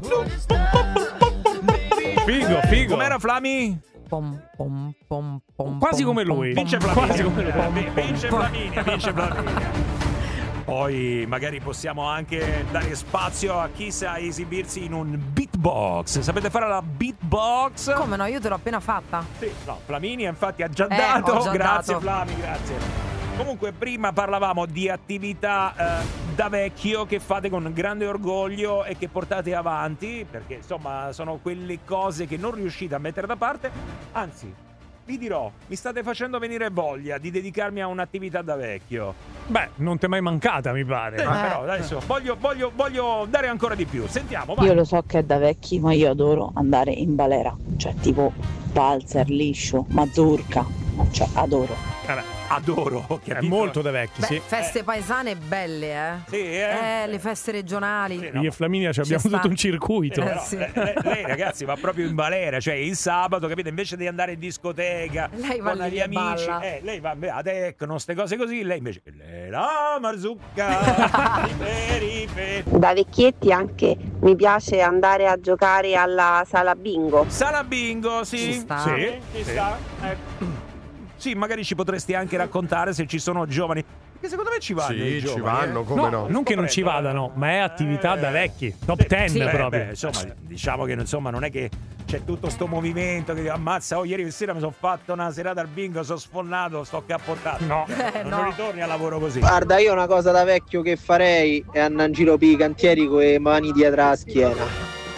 Figo, figo. com'era Flami? Pom, pom, pom, pom, Quasi pom, come lui. pom, Vince pom, Quasi Flaminia. come lui. Eh, Vince Flaminia, vince Flaminia. Poi magari possiamo anche dare spazio a chi sa esibirsi in un beatbox. Sapete fare la beatbox? Come no, io te l'ho appena fatta. Sì, no, Flaminia infatti ha già Eh, dato. ho già Grazie dato. Flami, grazie. Comunque prima parlavamo di attività eh, da vecchio che fate con grande orgoglio e che portate avanti, perché insomma sono quelle cose che non riuscite a mettere da parte. Anzi, vi dirò, mi state facendo venire voglia di dedicarmi a un'attività da vecchio. Beh, non ti è mai mancata, mi pare. Eh, però adesso voglio, voglio, voglio dare ancora di più. Sentiamo, vai. Io lo so che è da vecchi, ma io adoro andare in balera, cioè tipo valzer, liscio, mazurka, cioè adoro. Vabbè, adoro. ho È capito. molto da vecchi, Beh, sì. feste paesane belle, eh. Sì, eh? Eh, le feste regionali. Sì, no. Io e Flaminia ci abbiamo sta. tutto un circuito. Eh, però, sì. lei, lei- lei, ragazzi va proprio in balera, cioè il sabato, capite? Invece di andare in discoteca Lei va con lì gli e amici, balla. eh, lei va a Tecno, ste cose così, lei invece lei la marzucca, ripe, ripe. Da vecchietti anche mi piace andare a giocare alla sala bingo. Sala bingo, sì. Ci sta. Sì, ci sta. Eh. Sì, magari ci potresti anche raccontare se ci sono giovani. Perché secondo me ci vanno. Sì, i ci giovani, vanno, eh. come no. Non che non ci vadano, ma è attività da vecchi. Top dieci Beh, proprio. beh, insomma, diciamo che insomma, non è che c'è tutto sto movimento che ammazza. Oh, ieri sera mi sono fatto una serata al bingo, sono sfonnato, sto cappottato. No, non, non ritorni al lavoro così. Guarda, io una cosa da vecchio che farei è andare in giro per i cantieri con le mani dietro la schiena.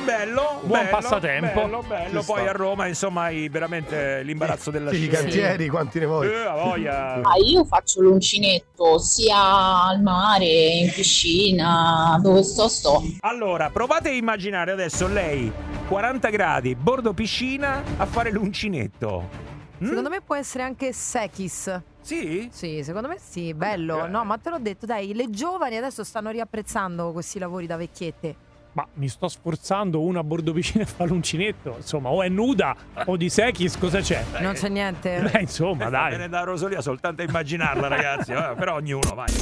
bello, buon bello, passatempo. bello, bello. Ci Poi sta. a Roma, insomma, hai veramente l'imbarazzo della Sì, i scelta. cantieri, quanti ne vuoi? Eh, a voglia. Ah, io faccio l'uncinetto sia al mare, in piscina, dove sto sto. Allora, provate a immaginare adesso lei, quaranta gradi, bordo piscina, a fare l'uncinetto. Secondo me può essere anche Sekis. Sì? Sì, secondo me sì, bello. No, ma te l'ho detto, dai, le giovani adesso stanno riapprezzando questi lavori da vecchiette. Ma mi sto sforzando, una a bordo piscina a fare l'uncinetto. Insomma, o è nuda o di Sekis, cosa c'è? Non c'è niente. Beh, insomma, dai. Viene da Rosolia soltanto a immaginarla, ragazzi. eh, però ognuno, vai.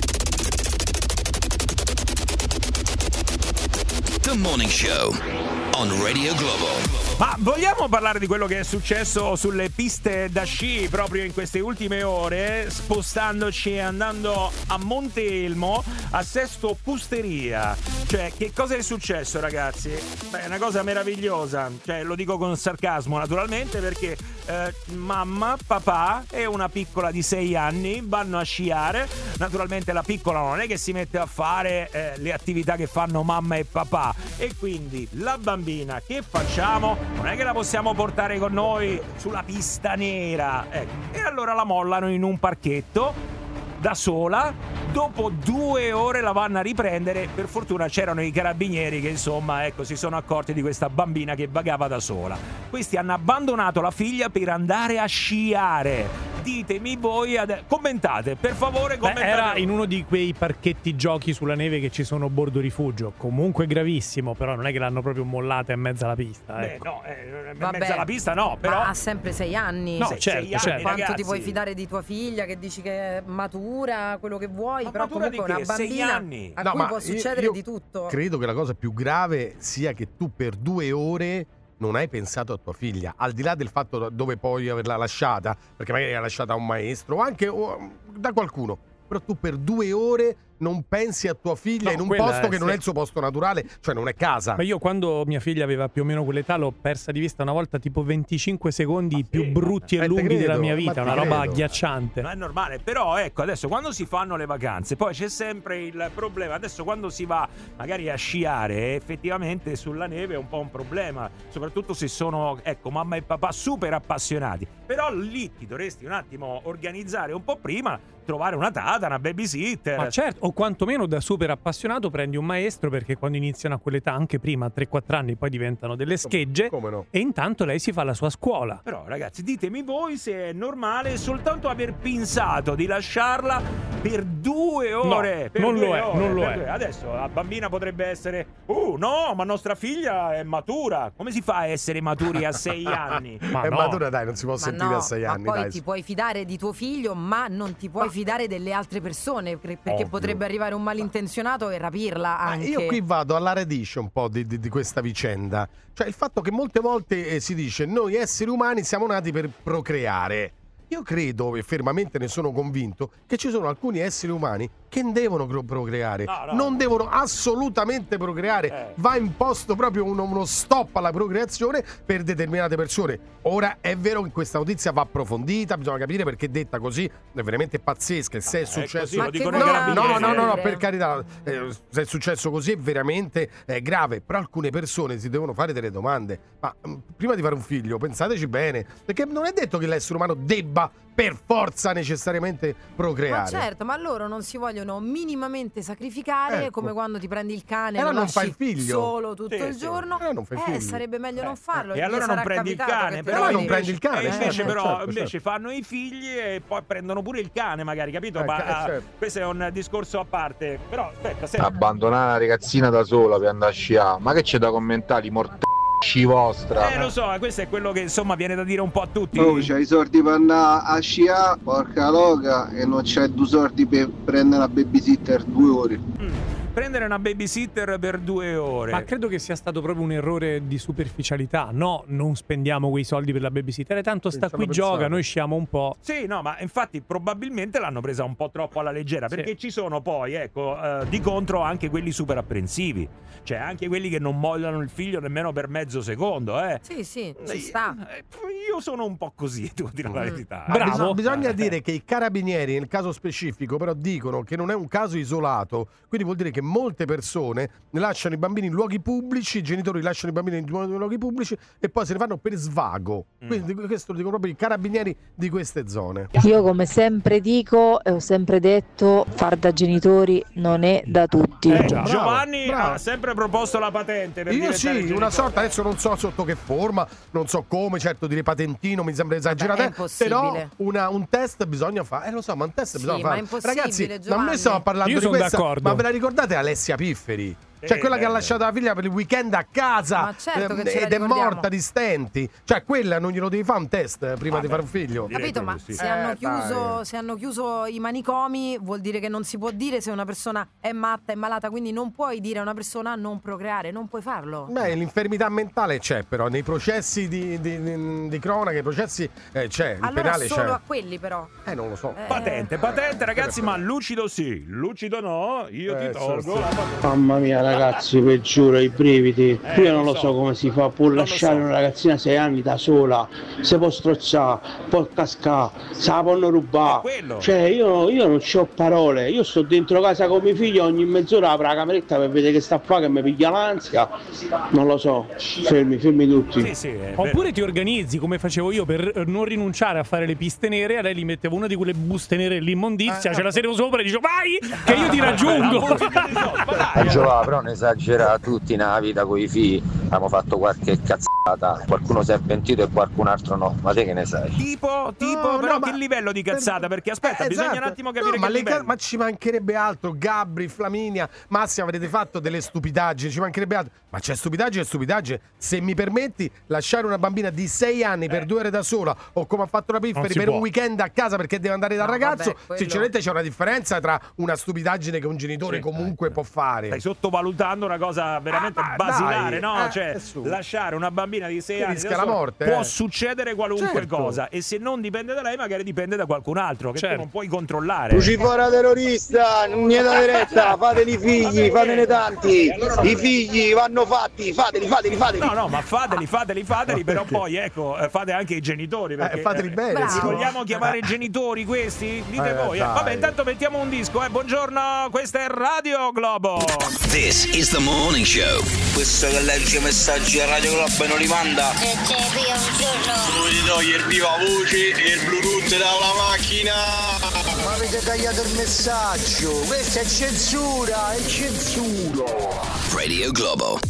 The Morning Show on Radio Globo. Ma vogliamo parlare di quello che è successo sulle piste da sci proprio in queste ultime ore, spostandoci e andando a Monte Elmo, a Sesto Pusteria. Cioè, che cosa è successo, ragazzi? Beh, è una cosa meravigliosa. Cioè, lo dico con sarcasmo, naturalmente, perché eh, mamma, papà e una piccola di sei anni vanno a sciare. Naturalmente la piccola non è che si mette a fare eh, le attività che fanno mamma e papà. E quindi la bambina, che facciamo? Non è che la possiamo portare con noi sulla pista nera. Ecco. E allora la mollano in un parchetto da sola. Dopo due ore la vanno a riprendere. Per fortuna c'erano i carabinieri che, insomma, ecco, si sono accorti di questa bambina che vagava da sola. Questi hanno abbandonato la figlia per andare a sciare. Ditemi voi, ad... commentate, per favore, commentate. Beh, era in uno di quei parchetti giochi sulla neve che ci sono a bordo rifugio. Comunque gravissimo, però non è che l'hanno proprio mollata in mezzo alla pista. Ecco. Beh, no, eh, in Vabbè, mezzo alla pista no, però... Ma ha sempre sei anni. No, sei, certo, sei anni, certo. Quanto ragazzi. ti puoi fidare di tua figlia che dici che è matura, quello che vuoi, Ma però matura comunque di una che? Sei bambina anni? a No, cui ma può io- succedere io di tutto. Credo che la cosa più grave sia che tu per due ore non hai pensato a tua figlia, al di là del fatto da- dove puoi averla lasciata, perché magari l'hai lasciata a un maestro o anche o, da qualcuno, però tu per due ore non pensi a tua figlia No, in un quella posto è- che non sì. è il suo posto naturale, cioè non è casa. Ma io quando mia figlia aveva più o meno quell'età l'ho persa di vista una volta tipo venticinque secondi più brutti e Eh, te lunghi credo, della mia ma vita, ti una roba credo. agghiacciante. Non è normale, però ecco, adesso quando si fanno le vacanze, poi c'è sempre il problema. Adesso quando si va magari a sciare, effettivamente sulla neve è un po' un problema, soprattutto se sono, ecco, mamma e papà super appassionati. Però lì ti dovresti un attimo organizzare un po' prima, trovare una tata, una babysitter. Ma certo, o quantomeno da super appassionato prendi un maestro, perché quando iniziano a quell'età, anche prima, tre quattro anni, poi diventano delle schegge. Come no? E intanto lei si fa la sua scuola. Però ragazzi, ditemi voi se è normale soltanto aver pensato di lasciarla per due ore. No, per non due lo è, ore, non lo per è. due- Adesso la bambina potrebbe essere, uh no, ma nostra figlia è matura. Come si fa a essere maturi a sei anni? Ma è no. matura, dai, non si può Ma sentire no, a sei ma anni, poi dai. ti puoi fidare di tuo figlio, ma non ti puoi fidare delle altre persone, per- perché Ovvio. potrebbe arrivare un malintenzionato e rapirla Ma anche. io qui vado alla radice un po' di, di- di questa vicenda. Cioè il fatto che molte volte eh, si dice noi esseri umani siamo nati per procreare. Io credo e fermamente ne sono convinto che ci sono alcuni esseri umani che non devono pro- procreare, No, no. non devono assolutamente procreare. Eh. Va imposto proprio uno, uno stop alla procreazione per determinate persone. Ora è vero che questa notizia va approfondita, bisogna capire perché è detta così, è veramente pazzesca. E se è è successo, così, lo Ma che dicono i no, vuoi no, carabinieri. no, no, no, dire? per carità, eh, se è successo così è veramente eh, grave, però alcune persone si devono fare delle domande. Ma mh, prima di fare un figlio, pensateci bene, perché non è detto che l'essere umano debba per forza necessariamente Ma procreare. certo, ma loro non si vogliono minimamente sacrificare, Ecco. come quando ti prendi il cane E e lo allora non fai lasci il figlio. solo tutto Sì, il sì. giorno. Allora non fai il eh, figlio. sarebbe meglio non farlo. E Gli allora non sarà prendi il capitato cane, che però allora non invece- prendi il cane, e invece certo, però certo, invece certo. fanno i figli e poi prendono pure il cane, magari, capito? Eh, Ma eh, ah, certo. questo è un discorso a parte. Però aspetta, senti. Abbandonare una ragazzina da sola per andare a sciare, ma che c'è da commentare, i mortacci vostra? Eh, lo so, questo è quello che insomma viene da dire un po' a tutti. Oh, c'hai i soldi per andare a sciare, porca loca, e non c'hai due soldi per prendere la babysitter due ore. Mm. Prendere una babysitter per due ore. Ma credo che sia stato proprio un errore di superficialità. No, non spendiamo quei soldi per la babysitter. Tanto sta Ci qui, hanno gioca, pensato. noi sciamo un po'. Sì, no, ma infatti probabilmente l'hanno presa un po' troppo alla leggera, Sì. perché ci sono poi, ecco, eh, di contro anche quelli super apprensivi. Cioè anche quelli che non mollano il figlio nemmeno per mezzo secondo, eh. Sì, sì, ci sta. Eh, io sono un po' così, devo dire la verità. Bravo. Bisogna, bisogna dire che i carabinieri nel caso specifico però dicono che non è un caso isolato, quindi vuol dire che molte persone lasciano i bambini in luoghi pubblici, i genitori lasciano i bambini in luoghi pubblici e poi se ne vanno per svago. Quindi questo lo dicono proprio i carabinieri di queste zone. Io come sempre dico e ho sempre detto, far da genitori non è da tutti. Eh, Bravo, Giovanni bravo. ha sempre proposto la patente per Io diventare sì, genitore. una sorta, adesso non so sotto che forma, non so come, certo dire patentino mi sembra esagerato, è impossibile. però una, un test bisogna fare, eh lo so, ma un test Sì, bisogna ma fare. è impossibile, Ragazzi, ma Giovanni. noi stiamo parlando Io di sono questa, d'accordo. ma ve la ricordate Alessia Pifferi? Cioè Eh, quella che ha beh, lasciato la figlia per il weekend a casa Ma certo che ehm, ce la ed è ricordiamo. morta di stenti. Cioè quella non glielo devi fare un test prima Vabbè, di fare un figlio. direi Capito, ma proprio sì. se, hanno Eh, chiuso, dai. se hanno chiuso i manicomi vuol dire che non si può dire se una persona è matta, è malata, quindi non puoi dire a una persona non procreare, non puoi farlo. Beh, l'infermità mentale c'è però, nei processi di, di, di, di cronaca, i processi eh, c'è, il Allora penale solo c'è. a quelli però. Eh, non lo so. Eh, Patente, patente ragazzi, ma lucido sì, lucido no, io Eh, ti tolgo sì, sì. la patente. Mamma mia ragazzi, vi giuro, i brividi. Eh, Io non lo lo so. so come si fa, può lo lasciare so. una ragazzina a sei anni da sola, se può strozzare, può cascare, se la possono È rubare. quello. Cioè io, io non c'ho parole, io sto dentro casa con mio figlio, ogni mezz'ora apro la cameretta per vedere che sta qua, che mi piglia l'ansia. Non lo so, fermi, fermi tutti. Sì, sì, è vero. Oppure ti organizzi come facevo io per non rinunciare a fare le piste nere, a lei gli mettevo una di quelle buste nere dell'immondizia, Eh, ce la sedevo sopra e dicevo vai che io ti La raggiungo. musica di soldi, ma dai, Eh, eh. Giova, però non esagera tutti nella vita con i figli. Abbiamo fatto qualche cazzata, qualcuno si è pentito e qualcun altro no. Ma te che ne sai? Tipo, tipo, No, però no, che ma- livello di cazzata? Perché aspetta, Eh, bisogna esatto. un attimo capire No, ma, che le livello. ca- ma ci mancherebbe altro. Gabri, Flaminia, Massimo, avrete fatto delle stupidaggini, ci mancherebbe altro. Ma c'è stupidaggine e stupidaggine. Se mi permetti, lasciare una bambina di sei anni per due ore da sola, o come ha fatto la Pifferi Non si per può. un weekend a casa perché deve andare dal No, ragazzo, vabbè, quello- sinceramente c'è una differenza tra una stupidaggine che un genitore Sì, comunque può fare. Stai sottovalutando una cosa veramente Ah, ma basilare, dai, no? eh, cioè, è su. lasciare una bambina di sei Che anni rischia da la sola morte, può eh. succedere qualunque Certo. cosa, e se non dipende da lei, magari dipende da qualcun altro che Certo. tu non puoi controllare. Lucifora terrorista, non mi date retta, fateli figli, fatene tanti. I figli vanno fatti, fateli, fateli, fateli. No, no, ma fateli, fateli, fateli, però poi ecco, eh, fate anche i genitori. Perché, Eh, fateli bene, Bravo. sì. Li vogliamo chiamare genitori questi? Dite Eh, voi. eh. dai. Vabbè, intanto mettiamo un disco, eh. Buongiorno, questa è Radio Globo. This is the morning show. Questo che legge messaggi a Radio Globo e non li manda. Se c'è via un giorno. Dovete togliere viva voce e il Bluetooth dalla macchina. Ma avete tagliato il messaggio. Questa è censura, è censura. Radio Globo.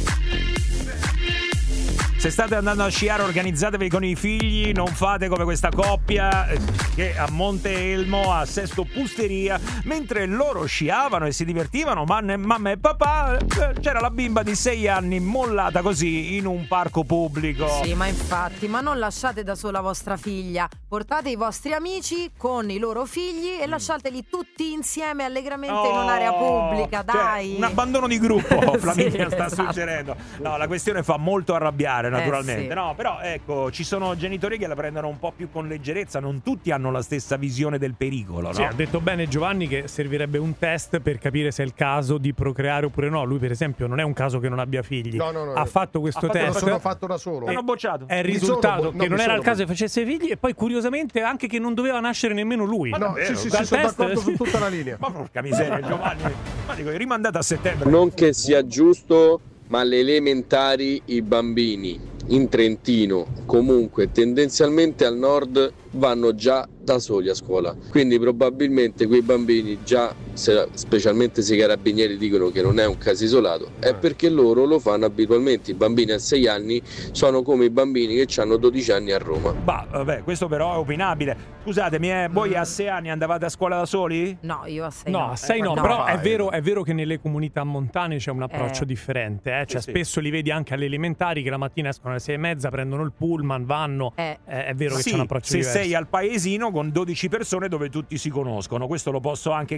Se state andando a sciare, organizzatevi con i figli, non fate come questa coppia eh, che a Monte Elmo, a Sesto Pusteria, mentre loro sciavano e si divertivano, mamma mamma e papà, eh, c'era la bimba di sei anni mollata così in un parco pubblico. Sì, ma infatti, ma non lasciate da sola vostra figlia. Portate i vostri amici con i loro figli e lasciateli tutti insieme allegramente in un'area pubblica, Cioè, dai. un abbandono di gruppo, Flaminia Sì, sta esatto. suggerendo. No, la questione fa molto arrabbiare, naturalmente. sì. No, però ecco, ci sono genitori che la prendono un po' più con leggerezza, non tutti hanno la stessa visione del pericolo, no? Sì, ha detto bene Giovanni che servirebbe un test per capire se è il caso di procreare oppure no. Lui per esempio non è un caso che non abbia figli. No, no, no. Ha fatto questo Ha fatto- Lo test. sono fatto da solo. Hanno bocciato. È il Mi risultato sono bo- no, che non mi era sono il caso bo- che facesse figli, e poi curiosamente anche che non doveva nascere nemmeno lui. Ma No, davvero? sì, sì, Dal sì, sono test- d'accordo su tutta la linea. Ma porca miseria, Giovanni. Ma dico, è rimandata a settembre. Non che sia giusto, ma alle elementari i bambini in Trentino, comunque tendenzialmente al nord, vanno già da soli a scuola. Quindi probabilmente quei bambini già, se- specialmente se i carabinieri dicono che non è un caso isolato, è perché loro lo fanno abitualmente. I bambini a sei anni sono come i bambini che hanno dodici anni a Roma. Bah, vabbè, questo però è opinabile. Scusatemi, eh, voi a sei anni andavate a scuola da soli? No, io a sei No, no. a sei no, no. però è Vai. vero, è vero che nelle comunità montane c'è un approccio Eh. differente, eh? Cioè Sì, sì. spesso li vedi anche alle elementari che la mattina escono alle sei e mezza, prendono il pullman, vanno, Eh. Eh, è vero che Sì, c'è un approccio se diverso. sei al paesino con dodici persone dove tutti si conoscono, questo lo posso anche capire, ma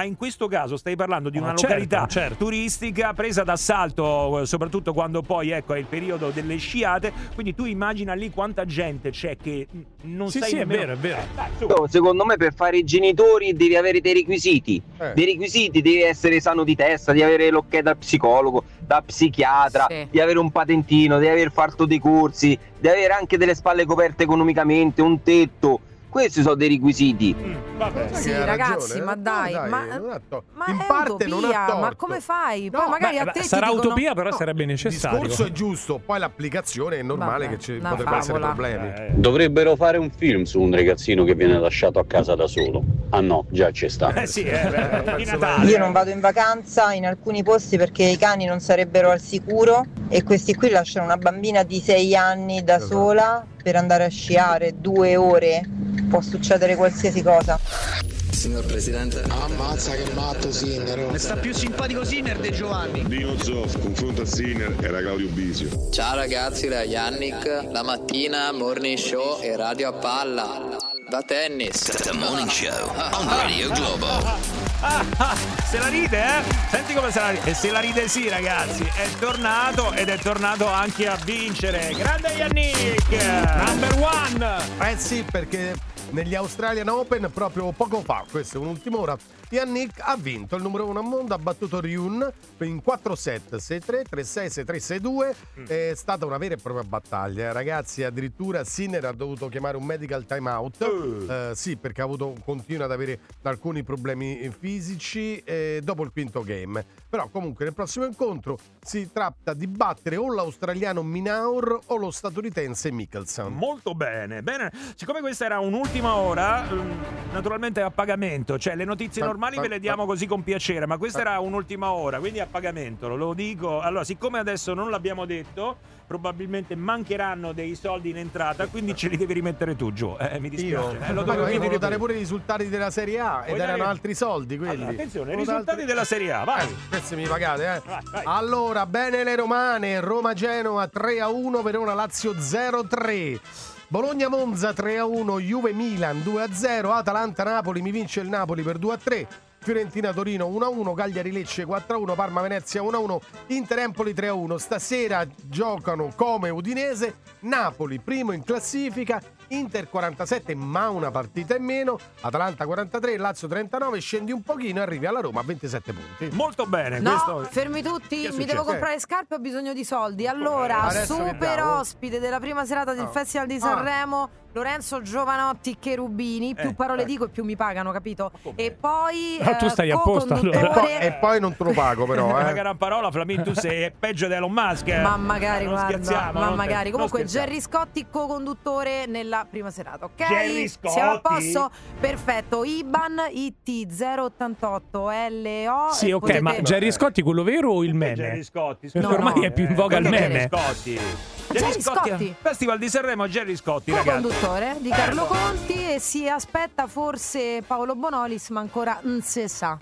in questo caso stai parlando di una Oh, certo, località certo. turistica presa d'assalto, eh, soprattutto quando poi ecco è il periodo delle sciate, quindi tu immagina lì quanta gente c'è che mm, non Sì, sai sì, è nemmeno... vero, è vero. Eh, dai, su. Secondo me per fare i genitori devi avere dei requisiti. Eh. Dei requisiti, devi essere sano di testa, di avere l'ok dal psicologo, da psichiatra, Sì. di avere un patentino, di aver fatto dei corsi, di avere anche delle spalle coperte economicamente, un tetto. Questi sono dei requisiti. Mm, vabbè. Sai Sì, che ha ragazzi, ragione, ma no, dai, dai, ma- non ha to- Ma in è parte non ha utopia, torto. ma come fai? Poi No, magari Beh, a beh, te ti sarà dicono- utopia, però No, sarebbe Il necessario. discorso è giusto, poi l'applicazione è normale Vabbè, che ci una potrebbero essere favola. problemi. Eh, Dovrebbero fare un film su un ragazzino che viene lasciato a casa da solo. Ah no, già ci sta. eh sì, eh, beh, di Natale. Io non vado in vacanza in alcuni posti perché i cani non sarebbero al sicuro e questi qui lasciano una bambina di sei anni da Esatto. sola per andare a sciare due ore. Può succedere qualsiasi cosa. Signor Presidente. Ammazza che matto Sinner. Mi sta più simpatico Sinner di Giovanni. Dino Zoff confronta Sinner era Claudio Bisio. Ciao ragazzi, da Yannick. La mattina, morning show e radio a palla. Da tennis. The Morning Show on Radio Globo. Ah, ah, se la ride, eh? Senti come se la ride. E se la ride sì, ragazzi. È tornato ed è tornato anche a vincere. Grande Yannick! Number one! Eh sì, perché negli Australian Open proprio poco fa, questa è un'ultima ora, Yannick ha vinto il numero uno al mondo, ha battuto Ryun in quattro set, sei tre, tre sei, sei tre, sei due. È stata una vera e propria battaglia, ragazzi. Addirittura Sinner ha dovuto chiamare un medical timeout. Eh, sì, perché ha avuto, continua ad avere alcuni problemi fisici eh, dopo il quinto game. Però comunque nel prossimo incontro si tratta di battere o l'australiano Minaur o lo statunitense Mickelson. Molto bene, bene. Siccome questa era un'ultima ora, ehm, naturalmente è a pagamento, cioè le notizie Ma- normali ma- ve le diamo ma- così con piacere, ma questa ma- era un'ultima ora, quindi a pagamento, lo dico. Allora, siccome adesso non l'abbiamo detto, probabilmente mancheranno dei soldi in entrata, quindi ce li devi rimettere tu, Gio. Eh, mi dispiace. Io, Eh, lo Ma devo io dire volevo tu. dare pure i risultati della Serie A ed Vuoi erano dare- altri soldi quelli. Allora, attenzione, i Volevo risultati altri- della Serie A, vai. Eh, questi mi pagate, eh. Vai, vai. Allora, bene le romane, Roma-Genoa tre a uno, Verona-Lazio zero a tre. Bologna-Monza tre a uno, Juve-Milan due a zero, Atalanta-Napoli, mi vince il Napoli per due a tre. Fiorentina-Torino uno a uno, Cagliari-Lecce quattro a uno, Parma-Venezia uno a uno, Inter-Empoli tre a uno. Stasera giocano come Udinese, Napoli primo in classifica, Inter quarantasette ma una partita in meno, Atalanta quarantatré, Lazio trentanove, scendi un pochino e arrivi alla Roma a ventisette punti. Molto bene, No, questo... fermi tutti, Che mi succede? devo comprare scarpe, ho bisogno di soldi. Allora, Adesso che super diamo? ospite della prima serata del Ah. Festival di Ah. Sanremo, Lorenzo Giovanotti Cherubini. Più Eh, parole eh. dico e più mi pagano, capito? com'è? E poi Ah, tu eh, stai a posto, allora. E co-conduttore- poi, e poi non te lo pago però, Una eh. gran parola, Flamin, tu sei peggio di Elon Musk. eh. Ma magari, Non guarda, scherziamo, ma non magari. scher- Comunque, non scherziamo. Gerry Scotti, co-conduttore nella prima serata, ok? Gerry Scotti? Siamo a posto? Perfetto. Iban I T zero ottantotto L O. Sì, e ok, potete- ma Gerry Scotti quello vero o il Gerry meme? Scotti, Perché No, ormai no. è più in voga il Perché meme. Gerry Scotti. Gerry Scotti. Festival di Sanremo, Gerry Scotti, ragazzi. Co-conduttore di Carlo Conti e si aspetta forse Paolo Bonolis, ma ancora non si sa.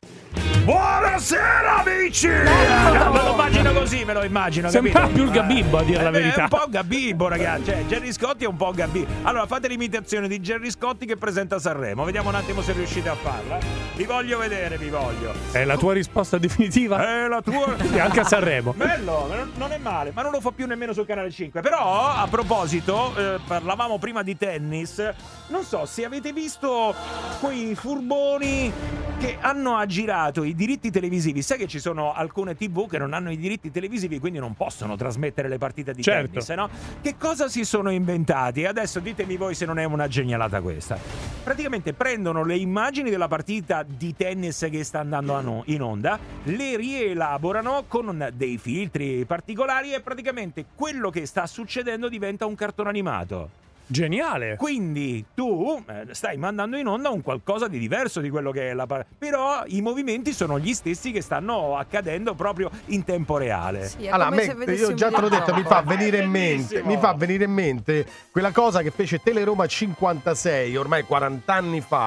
Buonasera amici! Me lo immagino così, me lo immagino. Sembra capito? più il Gabibbo, a dire la Eh, beh, verità. È un po' Gabibbo, ragazzi. Cioè, Gerry Scotti è un po' Gabibbo. Allora, fate l'imitazione di Gerry Scotti che presenta Sanremo. Vediamo un attimo se riuscite a farla. Vi voglio vedere, vi voglio. È la tua risposta definitiva? È la tua. Sì, anche a Sanremo. Bello, non- non è male, ma non lo fa più nemmeno sul canale cinque. Però, a proposito, eh, parlavamo prima di tennis. Non so se avete visto quei furboni che hanno aggirato i diritti televisivi. Sai che ci sono alcune tivù che non hanno i diritti televisivi, quindi non possono trasmettere le partite di Certo. tennis, no? Che cosa si sono inventati? Adesso ditemi voi se non è una genialata questa. Praticamente prendono le immagini della partita di tennis che sta andando a no- in onda, le rielaborano con dei filtri particolari e praticamente quello che sta succedendo diventa un cartone animato. Geniale. Quindi tu eh, stai mandando in onda un qualcosa di diverso di quello che è la partita, però i movimenti sono gli stessi che stanno accadendo proprio in tempo reale. Sì, è Allora, come me- se vedessi io un già te l'ho detto, mi videogioco. fa venire in È mente, bellissimo. mi fa venire in mente quella cosa che fece Teleroma cinquantasei, ormai quaranta anni fa,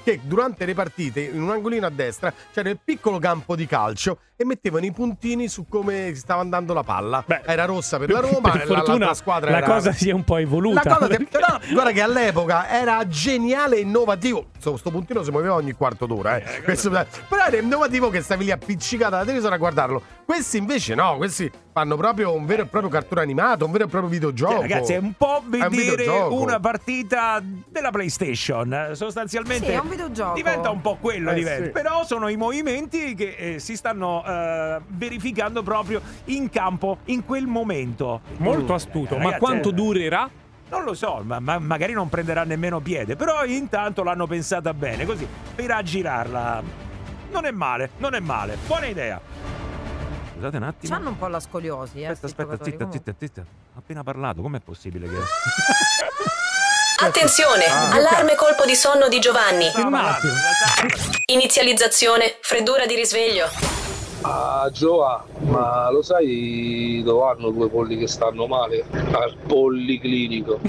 che durante le partite in un angolino a destra c'era il piccolo campo di calcio e mettevano i puntini su come stava andando la palla. Beh, era rossa per la Roma, per la, fortuna l'altra squadra la era... cosa sia un po' evoluta. La cosa che, però, guarda che all'epoca era geniale e innovativo. Questo puntino si muoveva ogni quarto d'ora, eh. Eh, Questo, però era innovativo che stavi lì appiccicata alla televisione a guardarlo. Questi invece no, questi fanno proprio un vero e proprio cartone animato, un vero e proprio videogioco. Eh, ragazzi, è un po' vedere un una partita della PlayStation. Sostanzialmente sì, è un videogioco. Diventa un po' quello, Eh, diventa. sì. Però sono i movimenti che eh, si stanno eh, verificando proprio in campo in quel momento. Molto astuto, Eh, ma ragazzi, quanto eh, durerà? Non lo so, ma, ma magari non prenderà nemmeno piede. Però intanto l'hanno pensata bene, così per aggirarla. Non è male, non è male. Buona idea. Scusate un attimo. C'hanno un po' la scoliosi, eh. Aspetta, aspetta, zitta, zitta, zitta. Ho appena parlato, com'è possibile che... Attenzione, Ah. allarme colpo di sonno di Giovanni. Stavo parlando, Inizializzazione, freddura di risveglio. Ah, Giova, ma lo sai dove hanno due polli che stanno male? Al policlinico.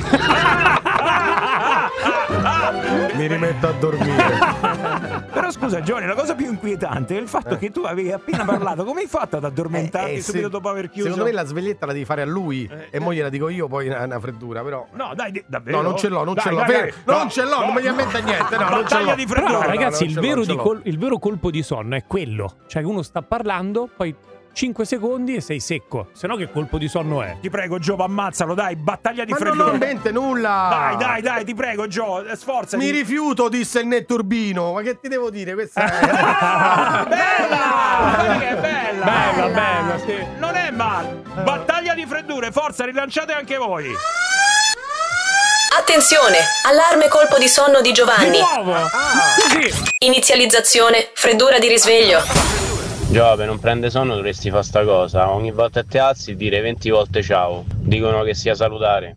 Mi rimetto a dormire. Però scusa Giovanni, la cosa più inquietante è il fatto Eh. che tu avevi appena parlato. Come hai fatto ad addormentarti Eh, eh, subito sì. dopo aver chiuso? Secondo me la sveglietta la devi fare a lui e mo gliela dico io poi una, una freddura, però. No, dai, di- davvero? No, non ce l'ho, non Dai, ce l'ho. dai, Fer- dai. non No, ce l'ho, no, non mi viene in mente niente. No, non ce Battaglia l'ho. di Però, freddura. ragazzi, non il ce l'ho, vero, non ce di l'ho. col- il vero colpo di sonno è quello. Cioè, uno sta parlando, poi cinque secondi e sei secco. Se no, che colpo di sonno è? Ti prego, Gio, ammazzalo, dai, battaglia di Ma non freddura. ho in mente nulla. Dai, dai, dai, ti prego, Gio, sforzati. Mi rifiuto, disse il netturbino. Ma che ti devo dire? Questa è. Bella! Guarda che è bella! Bella, bella, sì. Non è male. Battaglia di freddure, forza, rilanciate anche voi. Attenzione, allarme colpo di sonno di Giovanni. Di nuovo? Così. Inizializzazione, freddura di risveglio. Giove, non prende sonno, dovresti fare sta cosa. Ogni volta che ti alzi dire venti volte ciao. Dicono che sia salutare.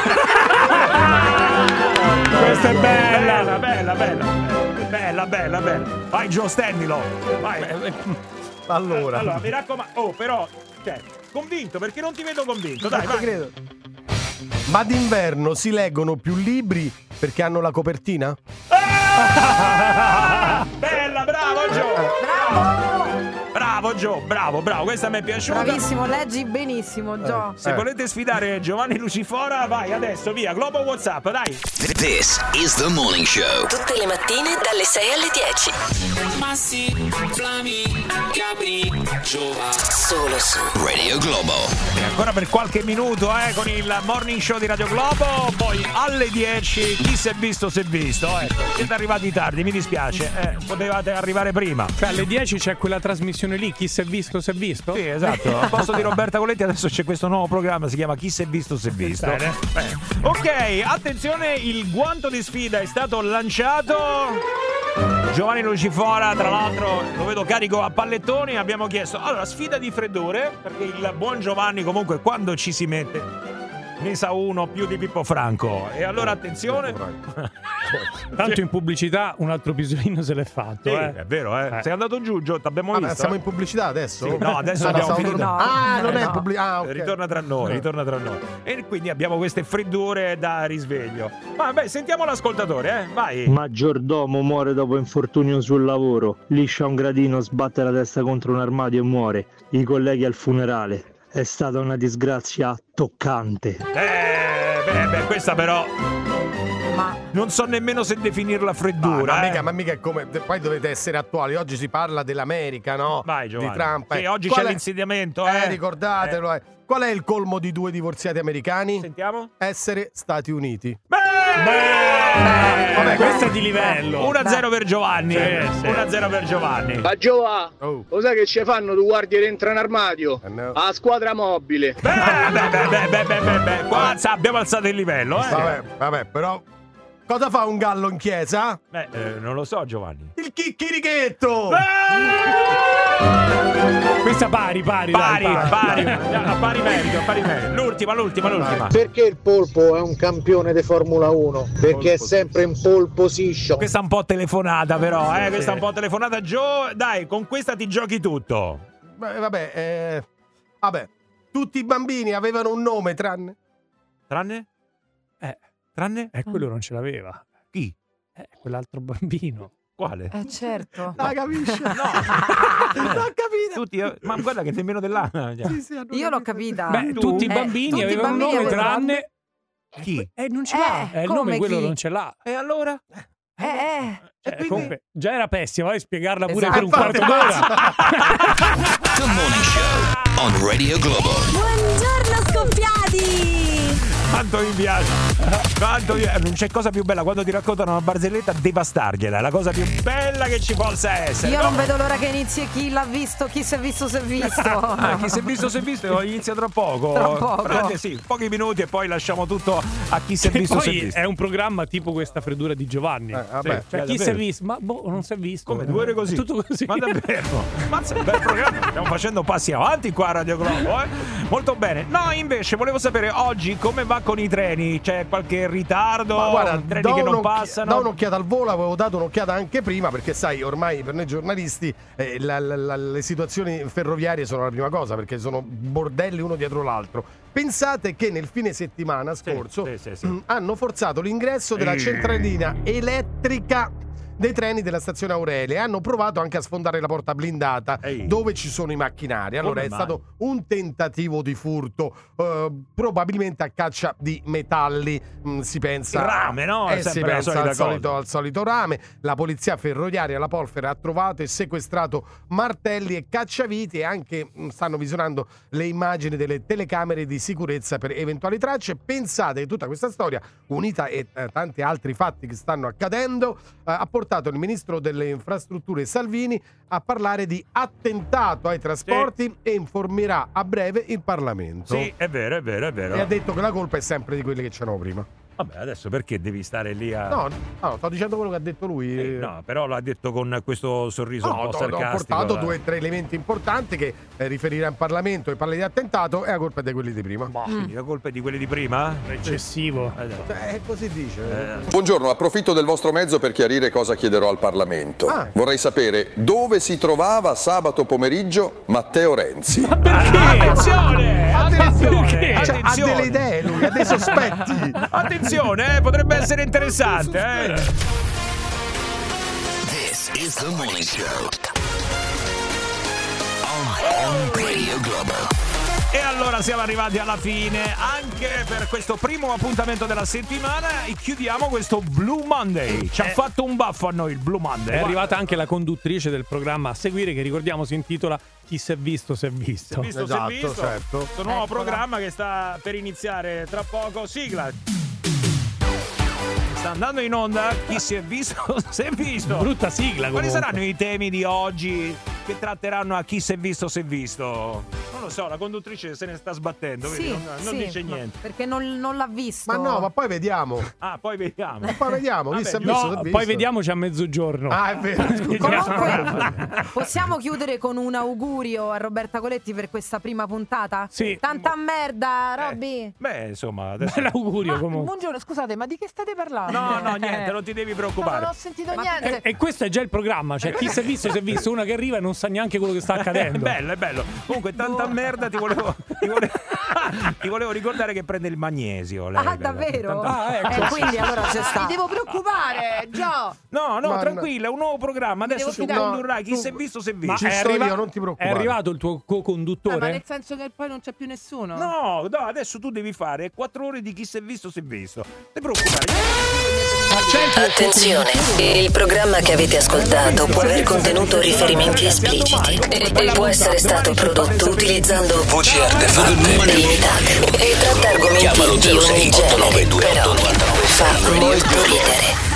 Questa è bella. Bella, bella, bella. Bella, bella, bella. Vai, Gio, stendilo. Vai. Allora. Allora, mi raccomando. Oh, però, cioè, convinto, perché non ti vedo convinto. Dai, Non vai. ci credo. Ma d'inverno si leggono più libri perché hanno la copertina? Bella, bravo, Gio. Bravo. Bravo, Gio, bravo, bravo. Questa mi è piaciuta. Bravissimo, leggi benissimo, Gio. Se Eh. volete sfidare Giovanni Lucifora, vai adesso, via. Globo WhatsApp, dai. This is the morning show. Tutte le mattine dalle sei alle dieci. Massi, Flami, Capri, Giova. Solo su Radio Globo. E ancora per qualche minuto, eh, con il morning show di Radio Globo. Poi alle dieci, chi si è visto, si è visto. Ecco, siete arrivati tardi, mi dispiace. Eh, potevate arrivare prima. Cioè, alle dieci c'è quella trasmissione lì. Chi si è visto, si è visto? Sì, esatto. Al posto di Roberta Coletti adesso c'è questo nuovo programma, si chiama Chi si è visto, si è visto. Bene. Bene. Ok, attenzione, il guanto di sfida è stato lanciato. Giovanni Lucifora, tra l'altro, lo vedo carico a pallettoni. Abbiamo chiesto, allora, sfida di freddure, perché il buon Giovanni comunque quando ci si mette ne sa uno più di Pippo Franco. E allora attenzione. Tanto in pubblicità un altro pisolino se l'è fatto. Sì, eh. è vero, eh. Eh. Sei andato giù, Gio, t'abbiamo Vabbè, visto. siamo in pubblicità adesso? Sì, no, adesso Ah, abbiamo stavo finito. tornando. Ah, non è no. in pubblicità. Ah, ok. Ritorna tra noi, ritorna tra noi. E quindi abbiamo queste freddure da risveglio. Vabbè, sentiamo l'ascoltatore, eh. Vai. Maggiordomo muore dopo infortunio sul lavoro. Liscia un gradino, sbatte la testa contro un armadio e muore. I colleghi al funerale. È stata una disgrazia toccante. Eh, beh, beh, questa però Ma non so nemmeno se definirla Ah, freddura. ma, eh. mica, ma mica è come. Poi dovete essere attuali. Oggi si parla dell'America, no? Vai, Giovanni. Di Trump. Sì, eh. oggi Qual c'è è- l'insediamento, Eh, eh. ricordatelo. eh. Qual è il colmo di due divorziati americani? Sentiamo. Essere Stati Uniti. Beh, Vabbè, questa è di livello. uno a zero per Giovanni. Sì, sì. uno a zero per Giovanni. Ma Giova, Oh. lo sai che ci fanno due guardie dentro in armadio? Eh, no. A squadra mobile. Beh, beh, beh, beh, beh, beh, beh, beh. Qua sa, abbiamo alzato il livello, eh. Vabbè, vabbè, però. Cosa fa un gallo in chiesa? Beh, eh, non lo so, Giovanni. Il chicchirichetto! Questa pari, pari, Pari, dai, pari, a pari merito, a pari merito. L'ultima, l'ultima, l'ultima. Perché il polpo è un campione di Formula uno? Perché è sempre in pole position. Questa è un po' telefonata, però, eh. Questa è un po' telefonata. Gio, dai, con questa ti giochi tutto. Beh, vabbè, eh, vabbè, tutti i bambini avevano un nome tranne. Tranne? Eh, Tranne? eh, quello non ce l'aveva. Chi? Eh, quell'altro bambino. Quale? Eh certo. La capisce? No. Non ho capito. Tutti, ma guarda che nemmeno dell'anno. Sì, sì, Io l'ho capita. Beh, tu? tutti i Eh, bambini tutti i avevano un bambini nome avevano- tranne... Chi? Eh, non ce Eh, l'ha. Eh, il come nome quello chi? non ce l'ha. E allora? Eh, eh. Cioè, comunque, già era pessima, vai a spiegarla pure Esatto. per un quarto d'ora. The Morning Show on Radio Globo. Buongiorno scoppiati! Quanto mi piace. Quanto mi... Non c'è cosa più bella quando ti raccontano una barzelletta, devastargliela. È la cosa più bella che ci possa essere. Io no? non vedo l'ora che inizi chi l'ha visto, chi si è visto, si è visto. Ah, chi si è visto, si è visto. Inizia tra poco. Tra poco. Prende, sì, pochi minuti e poi lasciamo tutto a chi si è Che visto, si è poi visto. è un programma tipo questa freddura di Giovanni. Eh, vabbè. Cioè, Eh, chi si è davvero? visto? Ma boh, non si è visto. Come due ore così? È tutto così. Ma davvero? Mazza, è un bel programma. Stiamo facendo passi avanti qua a Radio Globo, eh? Molto bene. No, invece volevo sapere oggi come va con i treni. C'è qualche ritardo? Ma guarda, treni do che non un'occhi- passano? do un'occhiata al volo, avevo dato un'occhiata anche prima, perché sai, ormai per noi giornalisti eh, la- la- la- le situazioni ferroviarie sono la prima cosa, perché sono bordelli uno dietro l'altro. Pensate che nel fine settimana scorso sì, sì, sì. mh, hanno forzato l'ingresso della Ehi. centralina elettrica dei treni della stazione Aurelia e hanno provato anche a sfondare la porta blindata Ehi. dove ci sono i macchinari. Allora Come è mai? stato un tentativo di furto, eh, probabilmente a caccia di metalli, mh, si pensa Rame, no? È Eh, si sempre la pensa solita al solito, cosa. al solito rame. La polizia ferroviaria, la Polfer, ha trovato e sequestrato martelli e cacciaviti e anche mh, stanno visionando le immagini delle telecamere di sicurezza per eventuali tracce. Pensate che tutta questa storia, unita a eh, tanti altri fatti che stanno accadendo, eh, ha portato il ministro delle infrastrutture Salvini a parlare di attentato ai trasporti e informerà a breve il Parlamento. Sì, è vero, è vero, è vero. E ha detto che la colpa è sempre di quelli che c'erano prima. Vabbè, adesso perché devi stare lì a... No, no, sto dicendo quello che ha detto lui. Eh, no, però l'ha detto con questo sorriso No, un po' ho- ho sarcastico. portato eh. due o tre elementi importanti che eh, riferirà in Parlamento e parli di attentato e la colpa è di quelli di prima. Boh, quindi la colpa è di quelli di prima? Eccessivo. Eh, no. Eh, così dice. Buongiorno, approfitto del vostro mezzo per chiarire cosa chiederò al Parlamento. Ah. Vorrei sapere dove si trovava sabato pomeriggio Matteo Renzi. Attenzione! Attenzione! Cioè, ha attenzione. delle idee lui, ha dei sospetti. Attenzione, eh, potrebbe essere interessante, eh. This is the morning show on, on Radio Globo. E allora siamo arrivati alla fine anche per questo primo appuntamento della settimana e chiudiamo questo Blue Monday. Ci ha Eh. fatto un baffo a noi il Blue Monday. È arrivata anche la conduttrice del programma a seguire, che ricordiamo si intitola Chi si è visto, si è visto. Si è visto, Esatto, si è visto. certo. Questo nuovo Eccola. programma che sta per iniziare tra poco. Sigla. Sta andando in onda. Chi si è visto, si è visto. Brutta sigla Quali comunque. saranno i temi di oggi che tratteranno a chi si è visto, si è visto? Non lo so, la conduttrice se ne sta sbattendo, vedi, Sì, non, non sì, dice ma- niente. Perché non, non l'ha visto. Ma no, ma poi vediamo. Ah, poi vediamo. Ma poi vediamo. Chi Vabbè, si è visto, si è No, visto. poi vediamoci a mezzogiorno. Ah, è vero. Comunque, possiamo chiudere con un augurio a Roberta Coletti per questa prima puntata? Sì. Tanta merda, Robby. Beh, insomma, adesso... Buon augurio Ma, comunque. buongiorno, scusate, ma di che state parlando? No, no, niente, non ti devi Ma preoccupare. non ho sentito E, niente. e questo è già il programma, cioè chi si è visto si è visto, una che arriva e non sa neanche quello che sta È accadendo. bello, è bello. Comunque, tanta merda, ti volevo, ti volevo, ti volevo ricordare che prende il magnesio. Lei, Ah, bella. davvero? Tanta- Ah, ecco. Eh, quindi allora c'è sta. Mi devo preoccupare, Gio. No, no, Ma- tranquilla, è un nuovo programma. Adesso devo tu fidare. condurrai. Chi Tu- si è visto, si è Ma visto. Ci è, sto arriva- io, non ti è preoccupare. arrivato il tuo Ah, ma co-conduttore? nel senso che poi non c'è più nessuno? No, no, adesso tu devi fare quattro ore di chi si è visto, si è visto. Non ti preoccupare. Attenzione, il programma che avete ascoltato può aver contenuto riferimenti espliciti e, e può essere stato prodotto utilizzando Voci artefatte. limitate e tratta argomenti Chiamalo di zero sei ogni otto nove genere, due otto però nove nove. fa molto ridere.